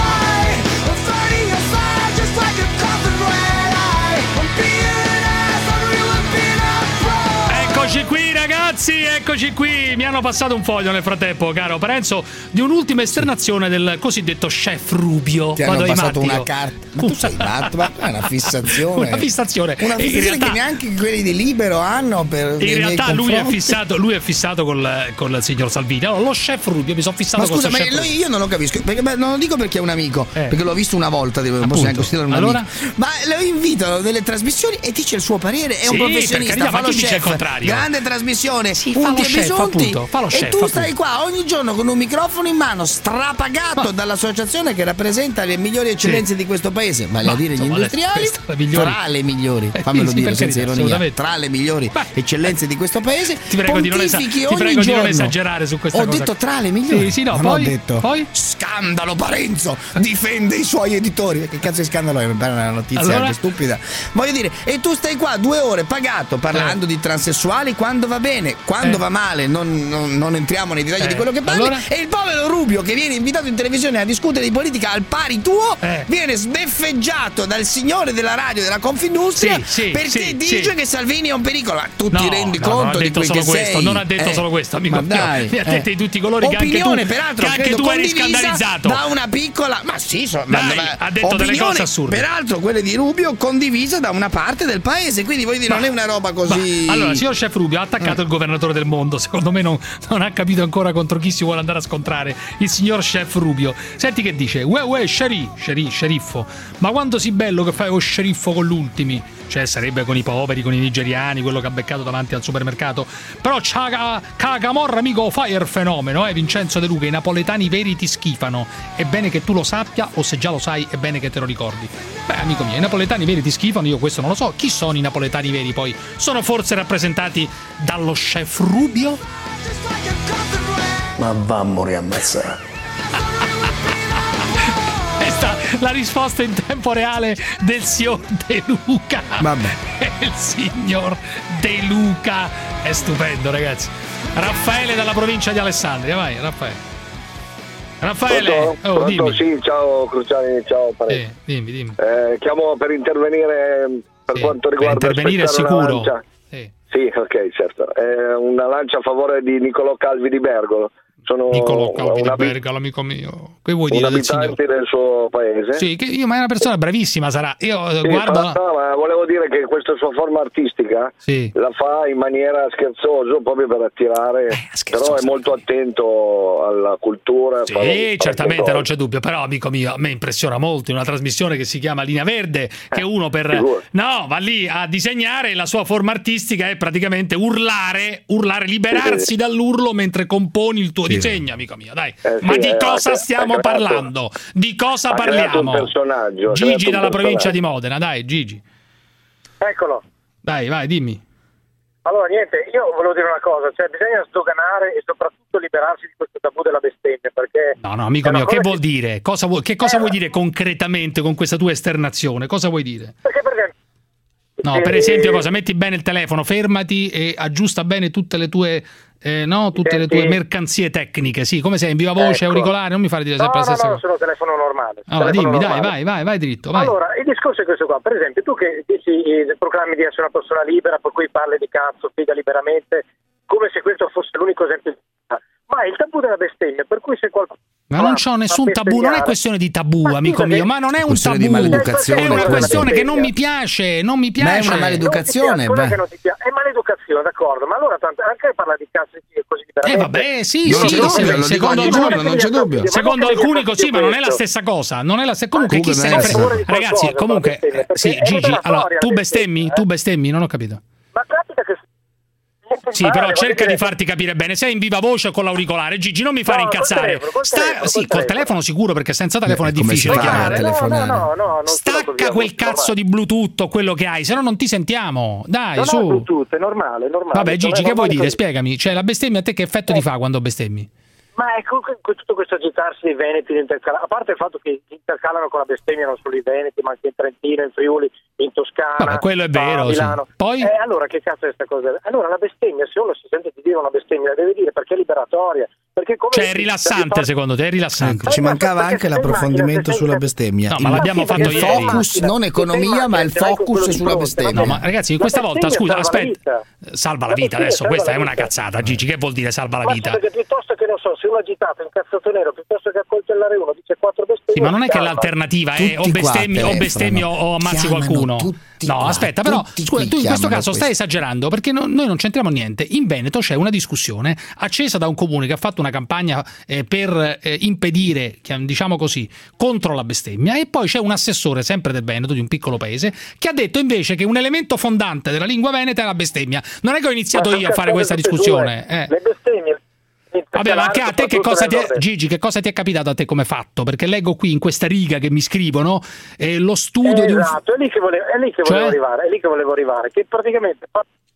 Eccoci qui ragazzi, eccoci qui. Mi hanno passato un foglio nel frattempo, caro Parenzo, di un'ultima esternazione del cosiddetto chef Rubio. Ti hanno Vado ai passato matti una io. carta. Ma tu sei matto, ma è una fissazione. Una fissazione. Una E in fissazione realtà- che neanche quelli di Libero hanno per In dei miei realtà lui è confronti. fissato, lui è fissato col, col signor Salvini. Allora, lo chef Rubio, mi sono fissato Ma con scusa, questo ma chef lui- Rubio. io non lo capisco, perché, beh, non lo dico perché è un amico, Eh. perché l'ho visto una volta, devo- non posso neanche considerare un Allora? amico. Ma lo invitano nelle trasmissioni e dice il suo parere, è Sì, un per professionista, carità, fa ma lo chi dice il chef, contrario? grande trasmissione, Sì, fa punti lo e chef, bisunti, appunto, fa lo e chef, tu stai appunto. qua ogni giorno con un microfono in mano, strapagato dall'associazione che rappresenta le migliori eccellenze di questo paese, vale Ma, a dire gli insomma, le- industriali, queste le migliori. tra le migliori, Eh, fammelo sì, dire per senza carità, ironia, assolutamente. tra le migliori eccellenze di questo paese, Ti prego di non esa- pontifichi ti ogni prego di non giorno. esagerare su questa Ho cosa. detto tra le migliori. Sì, sì, no, non poi- ho detto poi? scandalo Parenzo difende i suoi editori. Che cazzo di scandalo è? Mi pare una notizia Allora? anche stupida. Voglio dire, e tu stai qua due ore pagato parlando Eh. di transessuali quando va bene, quando Eh. va male, non, non- non entriamo nei dettagli Eh. di quello che parli. Allora? E il povero Rubio che viene invitato in televisione a discutere di politica al pari tuo Eh. viene sbeffeggiato dal signore della radio della Confindustria Sì, sì, perché sì, dice sì. che Salvini è un pericolo. Ma tu No, ti rendi no, non conto ha di detto quel solo che questo, sei? non ha detto Eh. solo questo, amico Ma mio. dai, Mi ha detto eh. di tutti i colori che anche Opinione, tu, peraltro, che anche credo tu eri condivisa scandalizzato. da una piccola, ma sì, so, Dai, ma- ma- ha detto delle opinione, cose assurde. peraltro quelle di Rubio condivise da una parte del paese, quindi voglio dire, non è una roba così. Ma, allora, il signor chef Rubio ha attaccato il governatore del mondo. Secondo me non, non ha capito ancora contro chi si vuole andare a scontrare. Il signor chef Rubio. Senti che dice: Uè, uè, scerì, scerì, sceriffo. Ma quanto si bello che fai lo sceriffo con l'ultimi? Cioè, sarebbe con i poveri, con i nigeriani, quello che ha beccato davanti al supermercato. Però c'ha cagamorra, amico, fai il fenomeno, eh, Vincenzo De Luca. I napoletani veri ti schifano. È bene che tu lo sappia, o se già lo sai, è bene che te lo ricordi. Beh, amico mio, i napoletani veri ti schifano, io questo non lo so. Chi sono i napoletani veri poi? Sono forse rappresentati dallo chef Rubio? Ma va a morire ammazzare. Questa è la risposta in tempo reale del signor De Luca. Vabbè. Il signor De Luca è stupendo, ragazzi. Raffaele dalla provincia di Alessandria, vai, Raffaele. Raffaele, Pronto? oh, Pronto? dimmi. Sì, ciao Cruciani, ciao Parenzo. Eh, dimmi, dimmi. Eh, chiamo per intervenire per Sì, quanto per riguarda intervenire spezzare una sicuro. lancia. Sì. Sì, ok, certo. Eh, una lancia a favore di Niccolò Calvi di Bergolo. Sono Niccolò Calvi un di abi- Bergalo, amico mio. Che vuoi un dire del signor? abitante del suo paese. Sì, che io, ma è una persona bravissima, sarà. Io eh, Sì, guardo. fa- no, ma volevo dire che questa sua forma artistica Sì. la fa in maniera scherzosa proprio per attirare, però è molto attento alla cultura. fa- Sì, fa- certamente, fa- non c'è dubbio, però amico mio, a me impressiona molto in una trasmissione che si chiama Linea Verde, che uno per figura. no, va lì a disegnare, la sua forma artistica è praticamente urlare, urlare, liberarsi dall'urlo mentre componi il tuo disegno, amico mio, dai. Eh, Ma sì, di eh, cosa ha- stiamo ha creato- parlando? Di cosa ha creato parliamo? un personaggio, ha Gigi creato un dalla provincia personaggio. di Modena, dai, Gigi. Eccolo. Dai, vai, dimmi. Allora niente, io volevo dire una cosa, cioè bisogna sdoganare e soprattutto liberarsi di questo tabù della bestemmia, perché... No, no, amico mio, che vuol che... dire? Cosa vuoi, che cosa eh, vuoi dire concretamente con questa tua esternazione? Cosa vuoi dire? Perché per esempio... No, per esempio cosa? Metti bene il telefono, fermati e aggiusta bene tutte le tue... Eh, no, tutte le tue mercanzie tecniche, sì, come sei in viva voce, ecco. Auricolare, non mi fare dire sempre no, la stessa no, cosa. No, no, sono telefono normale. Allora, telefono dimmi, normale. dai, vai, vai, vai dritto, vai. Allora, il discorso è questo qua, per esempio, tu che dici, proclami di essere una persona libera, per cui parli di cazzo, figa liberamente, come se questo fosse l'unico esempio di vita. Ma è il tabù della bestemmia, per cui se qualcuno... Ma non c'ho nessun tabù, non è questione di tabù, ma amico mio, ma non è un tabù, di maleducazione, è una questione che non mi piace, non mi piace. Ma è una maleducazione, beh. Che non ti piace. È maleducazione, d'accordo, ma allora tanto, anche parla di cazzo così liberamente. Eh vabbè, sì, Io sì, non sì, dubbio, secondo alcuni, alcuni, non c'è dubbio. Secondo alcuni così, ma non è la stessa cosa, non è la stessa. Comunque chi se ne frega. Ragazzi, comunque sì, Gigi, allora tu bestemmi, tu bestemmi, non ho capito. Ma capita che Sì, però cerca di farti capire bene. Sei in viva voce con l'auricolare, Gigi, non mi fare no, incazzare. Col telefono, col Sta... telefono, sì, col col telefono sicuro, perché senza telefono Beh, è difficile chiamare. No, no, no, no, Stacca quel cazzo di Bluetooth o quello che hai, se no non ti sentiamo. Dai, no, su. No, Bluetooth, è normale, è normale. Vabbè, Gigi, che vuoi dire? Così. Spiegami. Cioè, la bestemmia a te che effetto ti fa quando bestemmi? Ma ecco tutto questo agitarsi dei veneti, a parte il fatto che intercalano con la bestemmia non solo i veneti, ma anche in Trentino, in Friuli, in Toscana. Vabbè, quello è vero, a Milano. Sì. Poi? Eh, allora che cazzo è questa cosa? Allora la bestemmia, se uno si sente di dire una bestemmia, la deve dire perché è liberatoria. Perché come cioè è rilassante, secondo te? È rilassante. Ecco, ci mancava anche l'approfondimento sulla bestemmia. No, ma l'abbiamo fatto il ieri. focus, non economia, ma il focus sulla bestemmia. No, ma ragazzi, questa volta, scusa, aspetta. Salva la vita adesso, questa è una cazzata, Gigi. Che vuol dire salva la vita? Perché piuttosto che, non so, se uno agitato, incazzato nero, piuttosto che accoltellare uno, dice quattro bestemmie. Sì, ma non è che l'alternativa è o bestemmi o bestemmi o ammazzi qualcuno. No, qua, aspetta, però scusa, tu in questo caso stai esagerando, perché no, noi non c'entriamo niente. In Veneto c'è una discussione accesa da un comune che ha fatto una campagna eh, per eh, impedire, diciamo così, contro la bestemmia, e poi c'è un assessore sempre del Veneto, di un piccolo paese, che ha detto invece che un elemento fondante della lingua veneta è la bestemmia. Non è che ho iniziato io a fare questa discussione. Eh. Le bestemmie. Vabbè, ma che a te che cosa ti è, Gigi, che cosa ti è capitato a te come fatto? Perché leggo qui in questa riga che mi scrivono eh, lo studio eh, di un... Esatto, è lì che volevo, è lì che volevo cioè? arrivare, è lì che volevo arrivare, che praticamente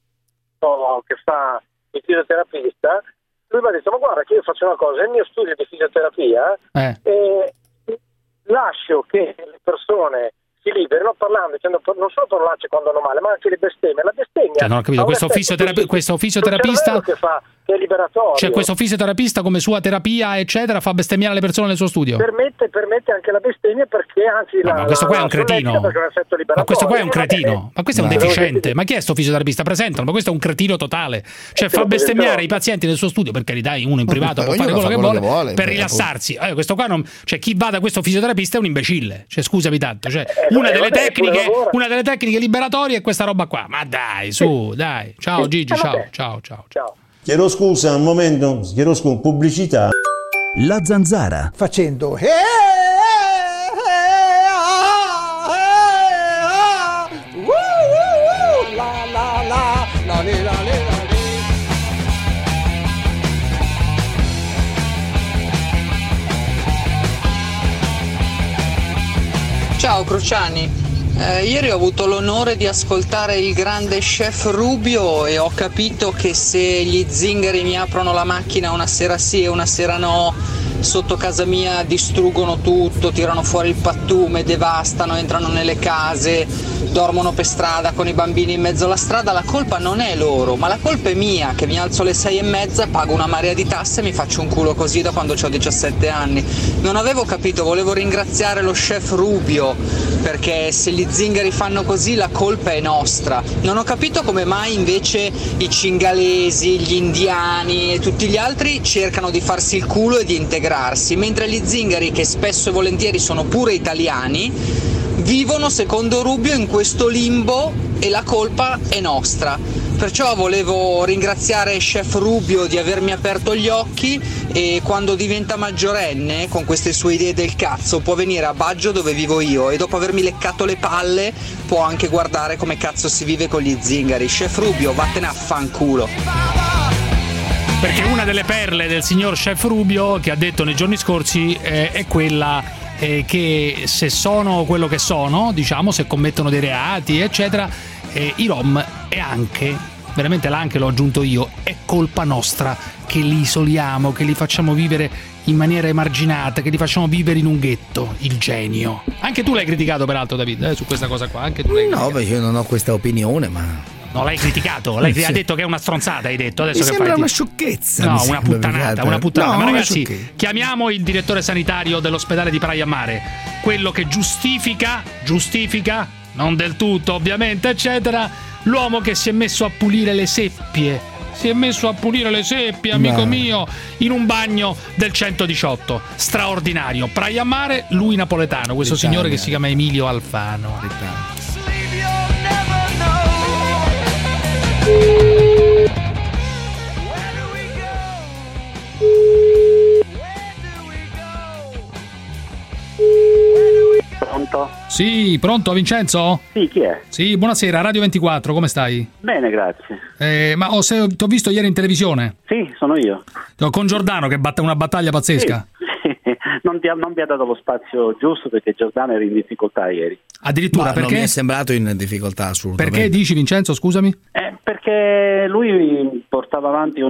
che fa il fisioterapista, lui mi ha detto: ma guarda che io faccio una cosa, nel mio studio di fisioterapia eh. eh, lascio che le persone si liberino parlando, dicendo non solo parolacce quando hanno male, ma anche le bestemmie. La bestemmia, cioè, non ho capito, questo, fisioterapi- questo fisioterapista che fa, che è liberatorio. Cioè questo fisioterapista come sua terapia eccetera fa bestemmiare le persone nel suo studio? Permette, permette anche la bestemmia, perché anzi no, la, ma questo qua è un cretino. È un ma questo qua è un cretino. Ma questo è un deficiente. Ma chi è sto fisioterapista? Presentalo, ma questo è un cretino totale. Cioè fa bestemmiare i pazienti nel suo studio, per carità, uno in privato può fare quello che vuole, vuole per rilassarsi. Allora, questo qua non, cioè chi va da questo fisioterapista è un imbecille. Cioè scusami tanto, cioè una delle tecniche una delle tecniche liberatorie è questa roba qua. Ma dai, su, dai. Ciao Gigi, ciao, ciao, ciao. Ciao. Chiedo scusa un momento, chiedo scusa, pubblicità. La Zanzara. Facendo Ciao Cruciani. Eh, ieri ho avuto l'onore di ascoltare il grande chef Rubio e ho capito che se gli zingari mi aprono la macchina una sera sì e una sera no, sotto casa mia distruggono tutto, tirano fuori il pattume, devastano, entrano nelle case, dormono per strada con i bambini in mezzo alla strada, la colpa non è loro, ma la colpa è mia, che mi alzo alle sei e mezza, pago una marea di tasse e mi faccio un culo così da quando ho diciassette anni. Non avevo capito, volevo ringraziare lo chef Rubio, perché se gli zingari fanno così la colpa è nostra. Non ho capito come mai invece i cingalesi, gli indiani e tutti gli altri cercano di farsi il culo e di integrarsi, mentre gli zingari, che spesso e volentieri sono pure italiani, vivono secondo Rubio in questo limbo e la colpa è nostra. Perciò volevo ringraziare chef Rubio di avermi aperto gli occhi, e quando diventa maggiorenne con queste sue idee del cazzo può venire a Baggio dove vivo io e dopo avermi leccato le palle può anche guardare come cazzo si vive con gli zingari. Chef Rubio, vattene a fanculo. Perché una delle perle del signor chef Rubio che ha detto nei giorni scorsi eh, è quella eh, che se sono quello che sono, diciamo, se commettono dei reati eccetera, eh, i Rom è anche veramente là anche l'ho aggiunto io, è colpa nostra che li isoliamo, che li facciamo vivere in maniera emarginata, che li facciamo vivere in un ghetto, il genio. Anche tu l'hai criticato peraltro, David, eh, su questa cosa qua, anche tu l'hai criticato. No, perché io non ho questa opinione, ma... No, l'hai criticato, lei sì. ha detto che è una stronzata, hai detto. Adesso mi che sembra fai? una sciocchezza. No, una puttanata, una puttanata. No, Ma una ragazzi, sciocchezza. chiamiamo il direttore sanitario dell'ospedale di Praia Mare, quello che giustifica, giustifica, non del tutto ovviamente, eccetera, l'uomo che si è messo a pulire le seppie. Si è messo a pulire le seppie, amico no. mio, in un bagno del centodiciotto. Straordinario. Praia Mare, lui napoletano, questo L'Italia. signore che si chiama Emilio Alfano. L'Italia. Pronto? Sì, pronto Vincenzo? Sì, chi è? Sì, buonasera, Radio ventiquattro, come stai? Bene, grazie. Eh, ma ho, se, ti ho visto ieri in televisione? Sì, sono io. Con Giordano che batte una battaglia pazzesca? Sì, sì. Non, ti ha, non vi ha dato lo spazio giusto perché Giordano era in difficoltà ieri. Addirittura ma perché? Non mi è sembrato in difficoltà assolutamente. Perché dici Vincenzo, scusami? Eh, perché lui portava avanti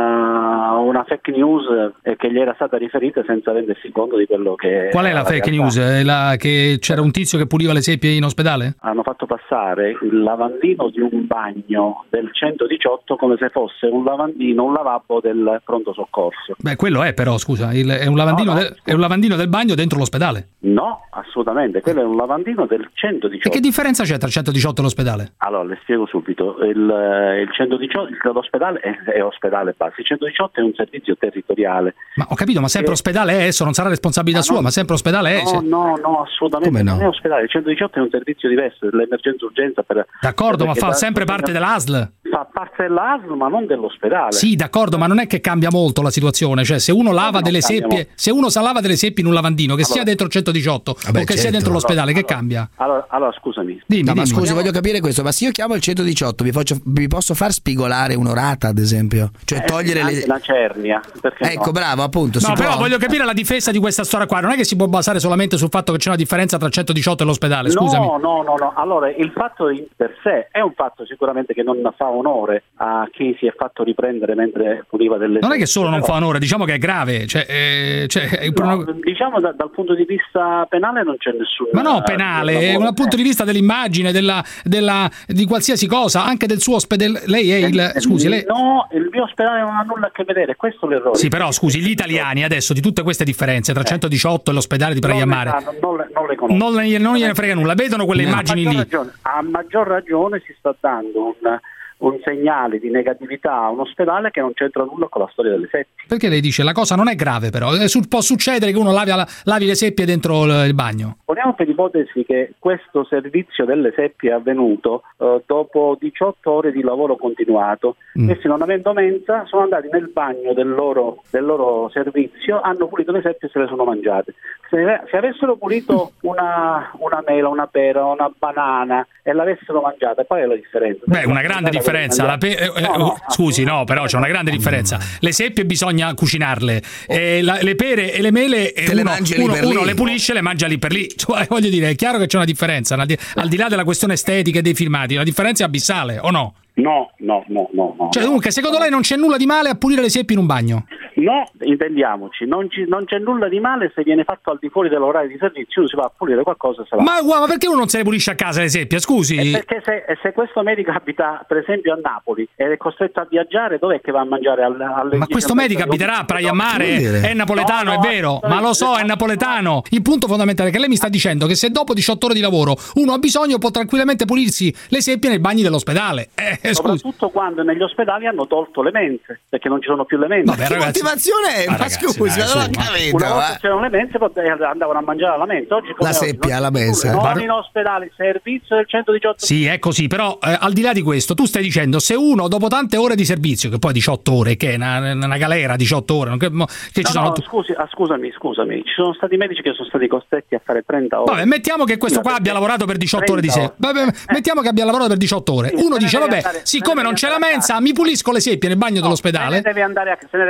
una, una fake news che gli era stata riferita senza rendersi conto di quello che... Qual è la, la fake realtà. news? È la, che c'era un tizio che puliva le seppie in ospedale? Hanno fatto passare il lavandino di un bagno del centodiciotto come se fosse un lavandino, un lavabo del pronto soccorso. Beh, quello è però, scusa, il, è, un lavandino no, no, de, è un lavandino del bagno dentro l'ospedale? No, assolutamente, quello è un lavandino del centodiciotto. E che differenza c'è tra il centodiciotto e l'ospedale? Allora, le spiego subito. Il, il centodiciotto, l'ospedale è, è ospedale base, il centodiciotto è un servizio territoriale. Ma ho capito, ma sempre e... ospedale è esso, non sarà responsabilità ma sua, no, ma sempre ospedale è? No, no, no, assolutamente no? non è ospedale, il centodiciotto è un servizio diverso, dell'emergenza urgenza per... D'accordo, ma fa sempre parte dell'A S L? Fa parte dell'A S L, ma non dell'ospedale. Sì, d'accordo, ma non è che cambia molto la situazione, cioè se uno lava delle seppie, molto. se uno sa lava delle seppie in un lavandino, che allora, sia dentro il centodiciotto vabbè, o che certo. sia dentro l'ospedale, allora, che cambia? Allora, allora scusami. Dimmi, no, dimmi. ma scusi, voglio capire questo, ma se io chiamo il centodiciotto vi, faccio, vi posso far spigolare un'orata, ad esempio? Cioè eh, togliere le... la cernia. Ecco, no? bravo, appunto. No, si però può? voglio capire la difesa di questa storia qua, non è che si può basare solamente sul fatto che c'è una differenza tra il centodiciotto e l'ospedale, scusami. No, no, no, no. Allora, il fatto in per sé è un fatto sicuramente che non fa onore a chi si è fatto riprendere mentre puliva delle... Non è che solo non fa onore, diciamo che è grave, cioè, eh, cioè è no, una... diciamo da, dal punto di vista penale non c'è nessun... Ma no, penale, è un punto di vista dell'immagine, della, della, di qualsiasi cosa, anche del suo ospedale. Lei è il... scusi, lei... No, il mio ospedale non ha nulla a che vedere, questo è l'errore. Sì, però scusi, gli italiani adesso di tutte queste differenze tra centodiciotto e l'ospedale di Praia Mare non, non, le, non le conosco. Non, le, non gliene frega nulla, vedono quelle no, immagini a lì. Ragione, a maggior ragione si sta dando un... un segnale di negatività a un ospedale che non c'entra nulla con la storia delle seppie. Perché lei dice la cosa non è grave però, può succedere che uno lavi, lavi le seppie dentro il bagno. Poniamo per ipotesi che questo servizio delle seppie è avvenuto eh, dopo diciotto ore di lavoro continuato, mm. essi non avendo mensa sono andati nel bagno del loro, del loro servizio, hanno pulito le seppie e se le sono mangiate. Se, se avessero pulito una, una mela, una pera, una banana e l'avessero mangiata, qual è la differenza? Beh, una grande differenza. La pe- eh, no, no, scusi, no, però c'è una grande differenza. Le seppie bisogna cucinarle, eh, la, le pere e le mele Te uno, le mangi lì uno, per uno lì. le pulisce e le mangia lì per lì. Cioè, voglio dire, è chiaro che c'è una differenza, al di, al di là della questione estetica e dei filmati, la differenza è abissale, o no? No, no, no, no. no cioè, no. dunque, secondo lei non c'è nulla di male a pulire le seppie in un bagno? No, intendiamoci, non, ci, non c'è nulla di male se viene fatto al di fuori dell'orario di servizio, uno si va a pulire qualcosa e se va. Ma guarda, ma perché uno non se le pulisce a casa le seppie, scusi? E perché se, se questo medico abita per esempio a Napoli ed è costretto a viaggiare, dov'è che va a mangiare alle, alle Ma questo medico abiterà a Praia Mare, è napoletano, no, no, è vero, ma lo so, è napoletano. Il punto fondamentale è che lei mi sta dicendo che se dopo diciotto ore di lavoro uno ha bisogno può tranquillamente pulirsi le seppie nei bagni dell'ospedale. Eh, soprattutto quando negli ospedali hanno tolto le mense, perché non ci sono più le mense. Vabbè, che motivazione è? Ma, ma ragazzi, scusi, dai, ma non capito. Una volta c'erano le mense, andavano a mangiare la mensa. Oggi la seppia alla mensa. Non in ospedale, servizio del centodiciotto. Sì, è così, però eh, al di là di questo, tu stai dicendo se uno dopo tante ore di servizio, che poi diciotto ore, che è una, una galera, diciotto ore, che, che no, ci sono no, scusi, ah, scusami, scusami, ci sono stati medici che sono stati costretti a fare trenta ore. Vabbè, mettiamo che questo qua abbia lavorato per diciotto ore di seppie. Vabbè, eh. Mettiamo che abbia lavorato per diciotto ore. Uno dice, vabbè, andare, siccome non c'è la mensa, mi pulisco le seppie nel bagno no, dell'ospedale. Se ne deve andare a, se ne deve andare a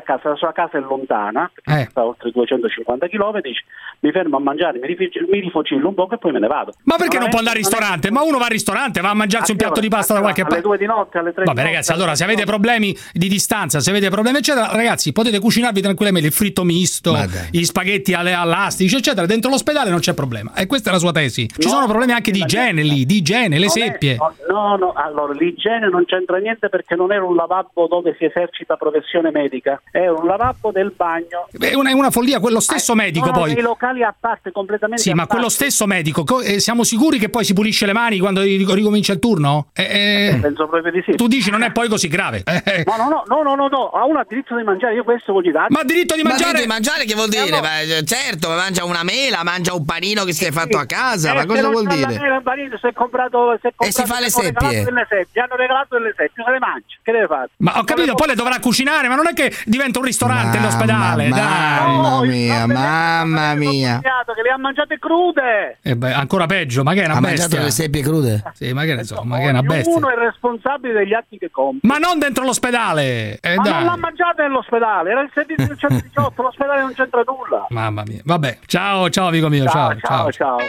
casa, la sua casa è lontana, perché Eh. sta oltre duecentocinquanta chilometri, dice, mi fermo a mangiare, mi, rifig- mi rifocillo un po' e poi me ne vado. Ma perché non è- può andare al non è- ristorante? Ma uno va al ristorante, va a mangiarsi un piatto di pasta da qualche alle parte. due di notte, alle tre Vabbè di notte, ragazzi, allora alle se avete problemi di distanza, se avete problemi eccetera, ragazzi potete cucinarvi tranquillamente il fritto misto, gli spaghetti alle, all'astici eccetera, dentro l'ospedale non c'è problema. E questa è la sua tesi. Ci No, sono problemi anche di igiene lì, di igiene, le Non è- seppie. No, no, allora l'igiene non c'entra niente perché non era un lavabo dove si esercita professione medica, è un lavabo del bagno. È una, è una follia, quello stesso medico No, no, poi. nei locali a parte, completamente Sì, a ma parte. quello stesso medico, co- eh, siamo sicuri che poi si pulisce le mani quando ric- ricomincia il turno? Eh, eh, Penso proprio di sì. Tu dici non è poi così grave. Eh, No, no, no, no, no, no, no, ha uno ha diritto di mangiare, io questo voglio dare. Ma diritto di Ma mangiare? di mangiare che vuol dire? Ma, eh, certo, mangia una mela, mangia un panino che si è fatto a casa, Eh, ma se cosa non vuol c'ha la dire? mela, il panino, si è comprato, si è E si comprato, fa le hanno regalato seppie. delle seppie, hanno regalato delle seppie, se le mangia, che deve fare? Ma ho capito, poi le dovrà cucinare, ma non è che diventa un ristorante all'ospedale, dai. Mamma mia, mamma mia. Che le ha mangiate crude! Eh beh, ancora peggio, ma che è una Ha bestia. mangiato le seppie crude? Sì, ma che ne so, ma che è una bestia. Uno è responsabile degli atti che compie. Ma non dentro l'ospedale. Eh, Ma dai. non l'ha mangiata nell'ospedale, era il servizio del centodiciotto, l'ospedale non c'entra nulla. Mamma mia. Vabbè, ciao, ciao amico mio, ciao, ciao, ciao. ciao.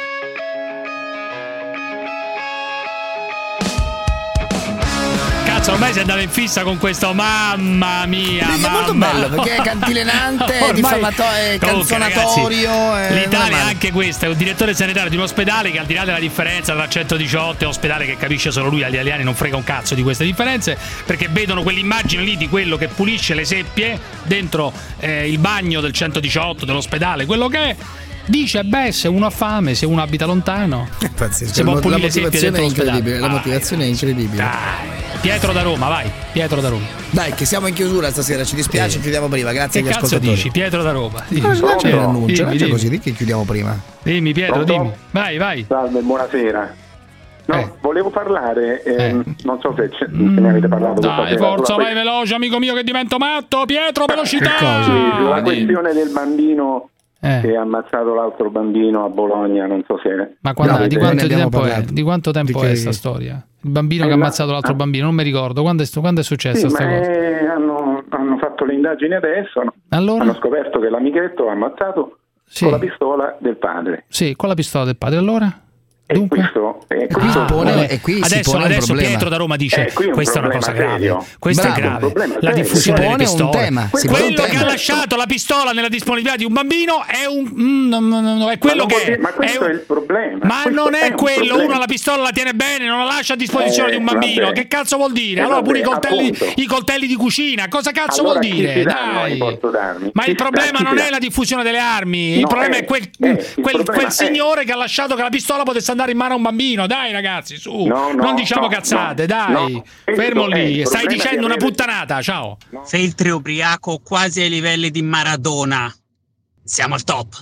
Cazzo, ormai si è andato in fissa con questo, mamma mia. Sì, è mamma. molto bello, perché è cantilenante, è Ormai- diffamato- è Comunque, canzonatorio, ragazzi, è l'Italia è normale. anche questo, è un direttore sanitario di un ospedale che al di là della differenza tra centodiciotto e ospedale che capisce solo lui, agli italiani non frega un cazzo di queste differenze, perché vedono quell'immagine lì di quello che pulisce le seppie dentro eh, il bagno del centodiciotto, dell'ospedale, quello che è. Dice, beh, se uno ha fame, se uno abita lontano, Pazzesco. si può La pulire le seppie motivazione dentro è l'ospedale. incredibile, la Ah, motivazione è incredibile. Dai. Pietro da Roma, vai. Pietro da Roma. Dai, che siamo in chiusura stasera, ci dispiace, Sì. chiudiamo prima, grazie Che agli cazzo ascoltatori. dici? Pietro da Roma. Dimmi. Ma non c'è Dimmi, l'annuncio, non c'è dimmi. così, di che chiudiamo prima. Dimmi Pietro, Pronto? dimmi. Vai, vai. Salve, buonasera. No, Eh. volevo parlare, ehm, non so se, c'è- se ne avete parlato questa Dai, sera, forza, sulla vai veloce, amico mio, che divento matto. Pietro, velocità. Sì, sulla Dimmi. questione del bambino Eh. che ha ammazzato l'altro bambino a Bologna, non so se... Ma quando- se di, avete- quanto ne abbiamo tempo è? parlato. Di quanto tempo Di è che- sta storia? Il bambino che ha Eh, ammazzato l'altro ah. bambino, non mi ricordo. Quando è, quando è successa Sì, sta ma cosa? è- hanno, hanno fatto le indagini adesso, hanno, Allora? hanno scoperto che l'amichetto ha ammazzato Sì. con la pistola del padre. Sì, con la pistola del padre. Allora? E questo, e qui questo- si pone- vabbè. e qui si adesso pone un adesso problema. Pietro da Roma dice Eh, qui è un questa è una problema cosa grave, serio. questo Bravo, è un grave, problema la serio. diffusione Si delle pone un pistole. tema, si pone un Quello che tema. ha lasciato la pistola nella disponibilità di un bambino è un mm, no, no, no, è quello non che vuol dire- ma è questo un- è il problema. Ma Questo non è un quello, problema. uno la pistola la tiene bene, non la lascia a disposizione Eh, di un bambino. vabbè. Che cazzo vuol dire? Eh, allora pure i vabbè, coltelli, appunto. i coltelli di cucina, cosa cazzo Allora, vuol chi dire? si danno Dai. i porto d'armi? Ma Chi il si dà- problema chi non si è dà? la diffusione delle armi, il No, problema eh, è quel, eh, il quel, problema quel è- signore che ha lasciato che la pistola potesse andare in mano a un bambino. Dai ragazzi, su, No, no, non diciamo no, cazzate, no, dai. no. Fermo Questo è lì, il stai problema dicendo di una avere- puttanata, ciao. Feltri ubriaco quasi ai livelli di Maradona. Siamo al top.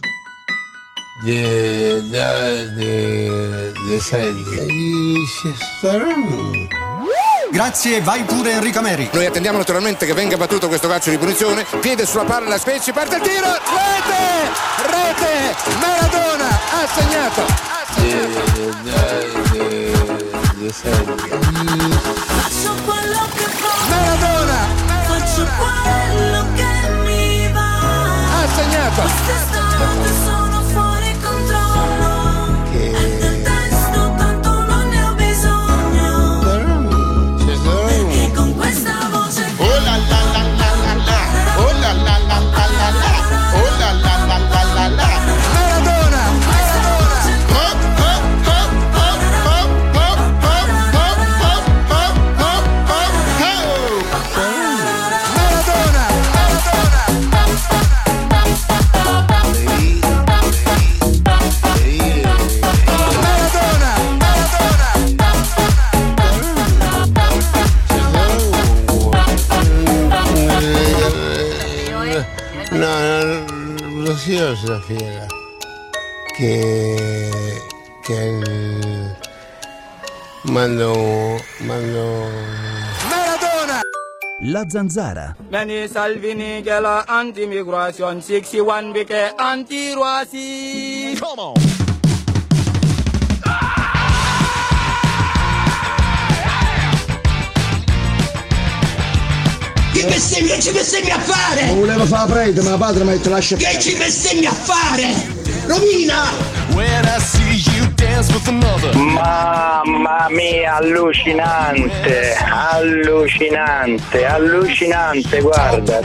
De, de, de, de serie. Grazie, vai pure Enrico Meri. Noi attendiamo naturalmente che venga battuto questo calcio di punizione. Piede sulla palla, Spezzi, parte il tiro. Rete! Rete! Maradona ha segnato. Ha segnato. Faccio quello che voglio. Maradona! Faccio quello che mi va. Ha segnato. Quest'estate sono fuori controllo. È del testo, tanto non ne ho bisogno. Perché con questa voce. Oh la la la la la la. Oh la la la la la la. Oh la la la la la la. Maradona! Hop, hop, hop, hop, hop, hop, hop, hop, hop, hop, hop, hop, ho. Maradona! Maradona! No, no, lo zio si fiera che, che il- mando, mando Maradona! La Zanzara. Many Salvini gela anti-migration, sixty-one bike anti-Rwasi. Come on. bestemmi, che ci bestemmi a fare? Non volevo fare prete, ma padre mi ha detto lascia. Che ci bestemmi a fare? Rovina! Mamma mia, allucinante, allucinante, allucinante, guarda.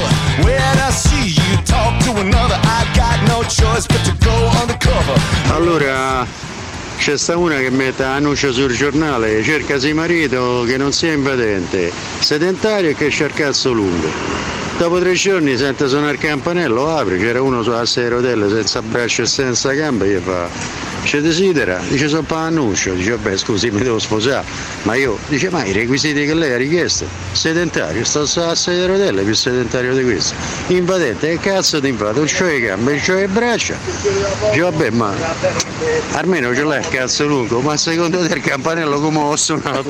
Allora c'è sta una che mette annuncio sul giornale, cercasi marito che non sia invadente, sedentario e che c'ha il cazzo lungo. Dopo tre giorni sente suonare il campanello, apre, c'era uno sulla sei rotelle senza braccia e senza gambe, gli fa, ci desidera, dice sono per annuncio, dice vabbè scusi mi devo sposare, ma io, dice ma i requisiti che lei ha richiesto, sedentario, sto sulla sei rotelle, più sedentario di questo, invadente, che cazzo ti invado, non c'ho le gambe, non c'ho le braccia, dice vabbè ma almeno ce l'hai il cazzo lungo, ma secondo te il campanello come ho suonato?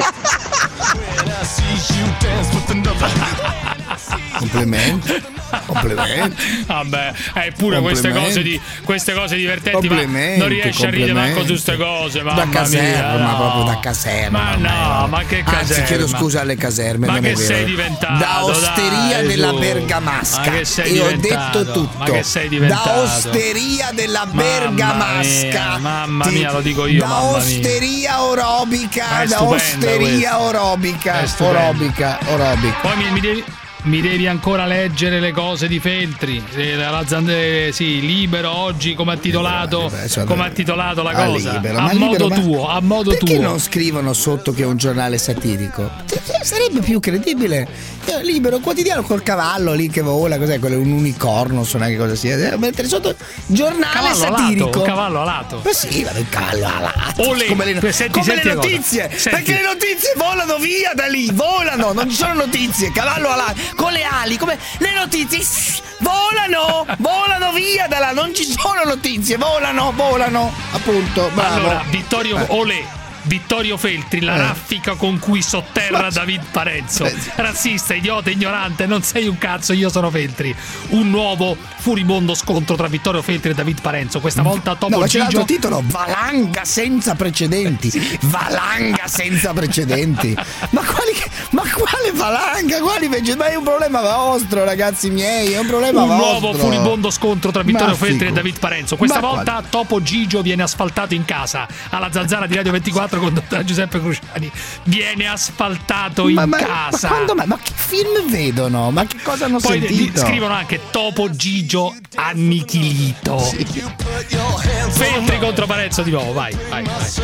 Complimenti. Complimenti. Vabbè, eppure queste cose di queste cose divertenti, ma non riesce a ridere manco su queste cose, mamma da caserma, mia, no. proprio da caserma. Ma no, ma che caserma. Anzi, chiedo scusa alle caserme. Ma non che è vero. sei diventato? Da osteria dai, della su. Bergamasca. Ma che sei e diventato? ho detto tutto. Ma che sei diventato? Da osteria della Bergamasca. Mamma mia, mamma Ti- mia, lo dico io. Da mamma mia. osteria orobica. È Da stupenda osteria questa. orobica. È stupenda. Orobica. Orobica. Poi mi, mi devi. Mi devi ancora leggere le cose di Feltri, eh, la Zande, sì, Libero oggi come ha titolato, come ha titolato la Ah, cosa, Libero, a ma modo Libero, ma tuo, a modo perché tuo. non scrivono sotto che è un giornale satirico? Sarebbe più credibile. Eh, Libero, quotidiano col cavallo lì che vola, cos'è quello? Un unicorno, non so neanche cosa sia. Eh, Mettere sotto giornale Cavallo satirico. alato, un cavallo alato. Ma sì, va il cavallo alato. O le- come le, senti, come senti le cosa. notizie. Senti. Perché le notizie volano via da lì, volano, non ci sono notizie. Cavallo alato, con le ali, come le notizie shh, volano, volano via da là, non ci sono notizie, volano, volano, appunto. Bravo. Allora, Vittorio Eh. Olè. Vittorio Feltri, la Eh. raffica con cui sotterra David Parenzo. Razzista, idiota, ignorante, non sei un cazzo, io sono Feltri. Un nuovo furibondo scontro tra Vittorio Feltri e David Parenzo. Questa volta Topo No, ma c'è Gigio. l'altro titolo, valanga senza precedenti. Valanga senza precedenti. Ma quali ma quale valanga? Quali invece? Ma è un problema vostro, ragazzi miei, è un problema Un vostro. nuovo furibondo scontro tra Vittorio Ma Feltri figo. e David Parenzo. Questa Ma volta Topo Gigio viene asfaltato in casa. Alla zanzara di Radio ventiquattro condotta da Giuseppe Cruciani. Viene asfaltato in Ma, ma, casa. ma quando mai? Ma che film vedono? Ma che cosa hanno Poi sentito? di- scrivono anche Topo Gigio annichilito. Feltri contro Parenzo di nuovo, vai, vai,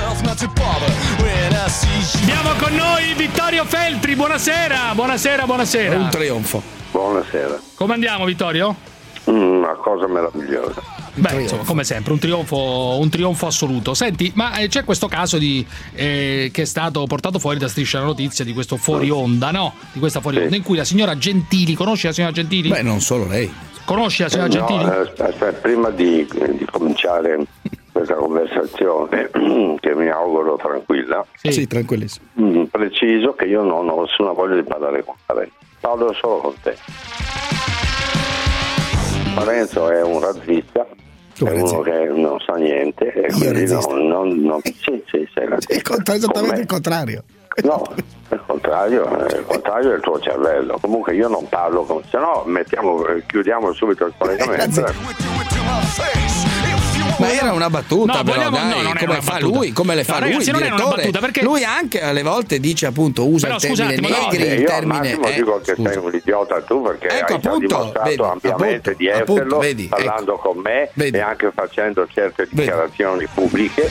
vai. Abbiamo con noi Vittorio Feltri, buonasera, buonasera, buonasera. Un trionfo. Buonasera. Come andiamo, Vittorio? Una cosa meravigliosa. Beh, insomma, come sempre, un trionfo, un trionfo assoluto. Senti, ma eh, c'è questo caso di eh, che è stato portato fuori da Striscia la Notizia di questo fuori onda, no? Di questa fuori onda in cui la signora Gentili, conosci la signora Gentili? Beh, non solo lei. Conosci la signora No, Gentili? eh, aspetta, aspetta, prima di, di cominciare questa conversazione, che mi auguro tranquilla, Sì, sì tranquillissimo. mm, preciso che io non ho nessuna voglia di parlare con Parenzo. Parlo solo con te. Parenzo è un razzista, è uno che non sa niente e quindi non, non, non, sì, sì, sei razzista. Il contra- esattamente il contrario. No, al contrario, eh, il contrario è il tuo cervello. Comunque io non parlo con, se no mettiamo, eh, chiudiamo subito il collegamento. Ma era una battuta, No, però, vogliamo- dai, no, non era come una fa battuta. lui, come le fa No, lui, ragazzi, il non era una direttore. battuta, perché- Lui anche alle volte dice appunto usa Però, il termine scusate, ma negri, Eh, il io al termine massimo eh, dico che scusa. sei un idiota tu perché Ecco, hai già appunto, dimostrato vedi, ampiamente appunto, di esserlo, appunto, vedi, parlando con me Vedi. e anche facendo certe dichiarazioni pubbliche.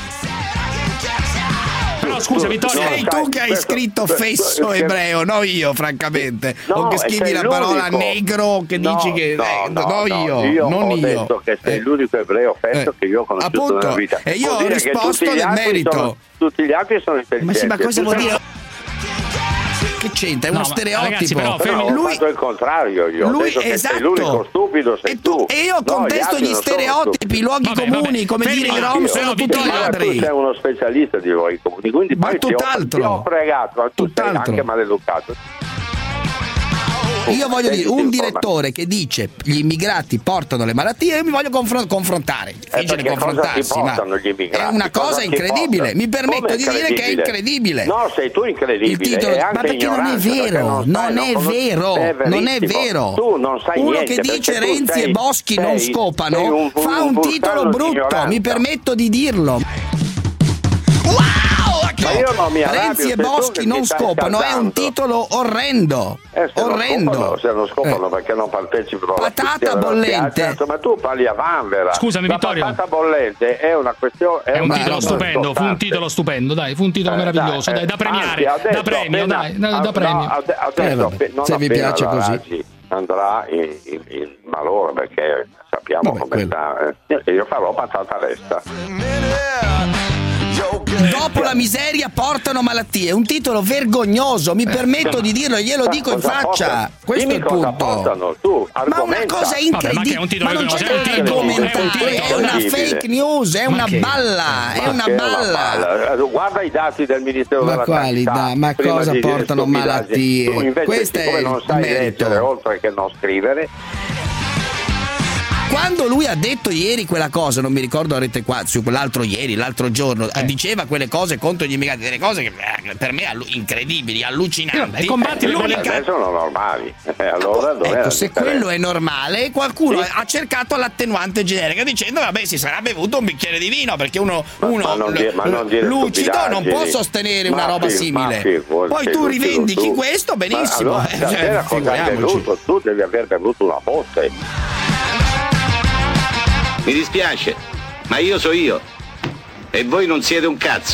Però scusa, Vittorio, Sei tu che hai questo- scritto questo- fesso che- ebreo, no io, francamente. No, o che e scrivi sei la parola l'unico. negro che No, dici che no, eh, no, no, no, io, io non ho io. detto che sei Eh. l'unico ebreo fesso Eh. che io ho conosciuto Appunto, nella vita. e io Vuol ho dire che risposto tutti gli nel altri merito. sono- tutti gli altri sono intelligenti. Ma sì, ma cosa Tu vuol sei- dire? Che c'entra? È No, uno ma stereotipo. ragazzi, però, Però fermi- ho lui fatto il contrario, io lui- ho detto che esatto. sei l'unico stupido, sei e, tu, e io No, contesto altri gli non sono stereotipi, stupidi. i luoghi Vabbè, comuni, vabbè, come fermi dire i un rom attimo, sono però, tutti Vittorio, Ma tu ladri. sei uno specialista di luoghi comuni, quindi Ma poi ti ho, tutt'altro. ti ho fregato, tu sei Tutt'altro. anche maleducato. Io voglio dire, un direttore che dice gli immigrati portano le malattie, io mi voglio confron- confrontare. Difficile confrontarsi, ma è una cosa incredibile. Mi permetto di dire che è incredibile. No, sei tu incredibile. Il titolo, ma perché non è vero, non è vero, non è vero. Tu non sai Uno niente, che dice Renzi sei, e Boschi sei, non sei scopano un, un, fa un, un titolo brutto, mi permetto di dirlo. Ma io non mi arrabbio, Renzi e sei tu Boschi che non ti stai scopano, è un scaldando. titolo orrendo. Eh, se orrendo. Non scopano, se non scopano perché non partecipano alla Patata cristiana della bollente. spiaggia, insomma, tu parli a vanvera. Scusami, la Vittorio. patata bollente è una questione. È un una titolo cosa stupendo, fu un importante. titolo stupendo, dai, fu un titolo Eh, meraviglioso, dai, dai, da eh, premiare, anzi, adesso da premio, appena- dai, da, ah, da premio. no, ade- adesso, Eh, vabbè, appe- non se vi appena piace la così. Raggi andrà in, in, in malore perché sappiamo Vabbè, come quello. sta. eh. Io farò patata resta. Dopo la miseria portano malattie, un titolo vergognoso, mi permetto di dirlo, glielo dico in Cosa faccia. portano? Questo Dimmi è il cosa punto. portano, tu, Ma una argomenta. cosa Vabbè, ma che è incredibile, un titolo ma non vergognoso, c'è è un da titolo, argomentare, è un titolo è una incredibile. fake news, è Ma una che- balla, è Ma una che balla. Eh, Guarda i dati del Ministero Ma della quali Sanità. da- ma prima cosa di dire portano stupidaggini. malattie? Tu invece, Questo è siccome il non sai merito. leggere oltre che non scrivere, Quando lui ha detto ieri quella cosa, non mi ricordo a Rete quattro, su quell'altro ieri, l'altro giorno, Eh. diceva quelle cose contro gli immigrati, delle cose che eh, per me allu- incredibili, allucinanti. E combatti le L'unica- adesso sono normali. Eh, allora dov'è Ecco, la se differenza? quello è normale, qualcuno Sì. ha cercato l'attenuante generica dicendo vabbè si sarà bevuto un bicchiere di vino perché uno, Ma- uno ma non l- dire- ma non dire lucido non può stupidaggini. sostenere Ma una roba sì, simile. ma sì, vuol- Poi sì, tu lucido rivendichi tu. questo, Ma benissimo. allora, eh, da te cioè, cosa hai figuriamoci. bevuto? Tu devi aver bevuto una botte. Mi dispiace, ma io so io. E voi non siete un cazzo.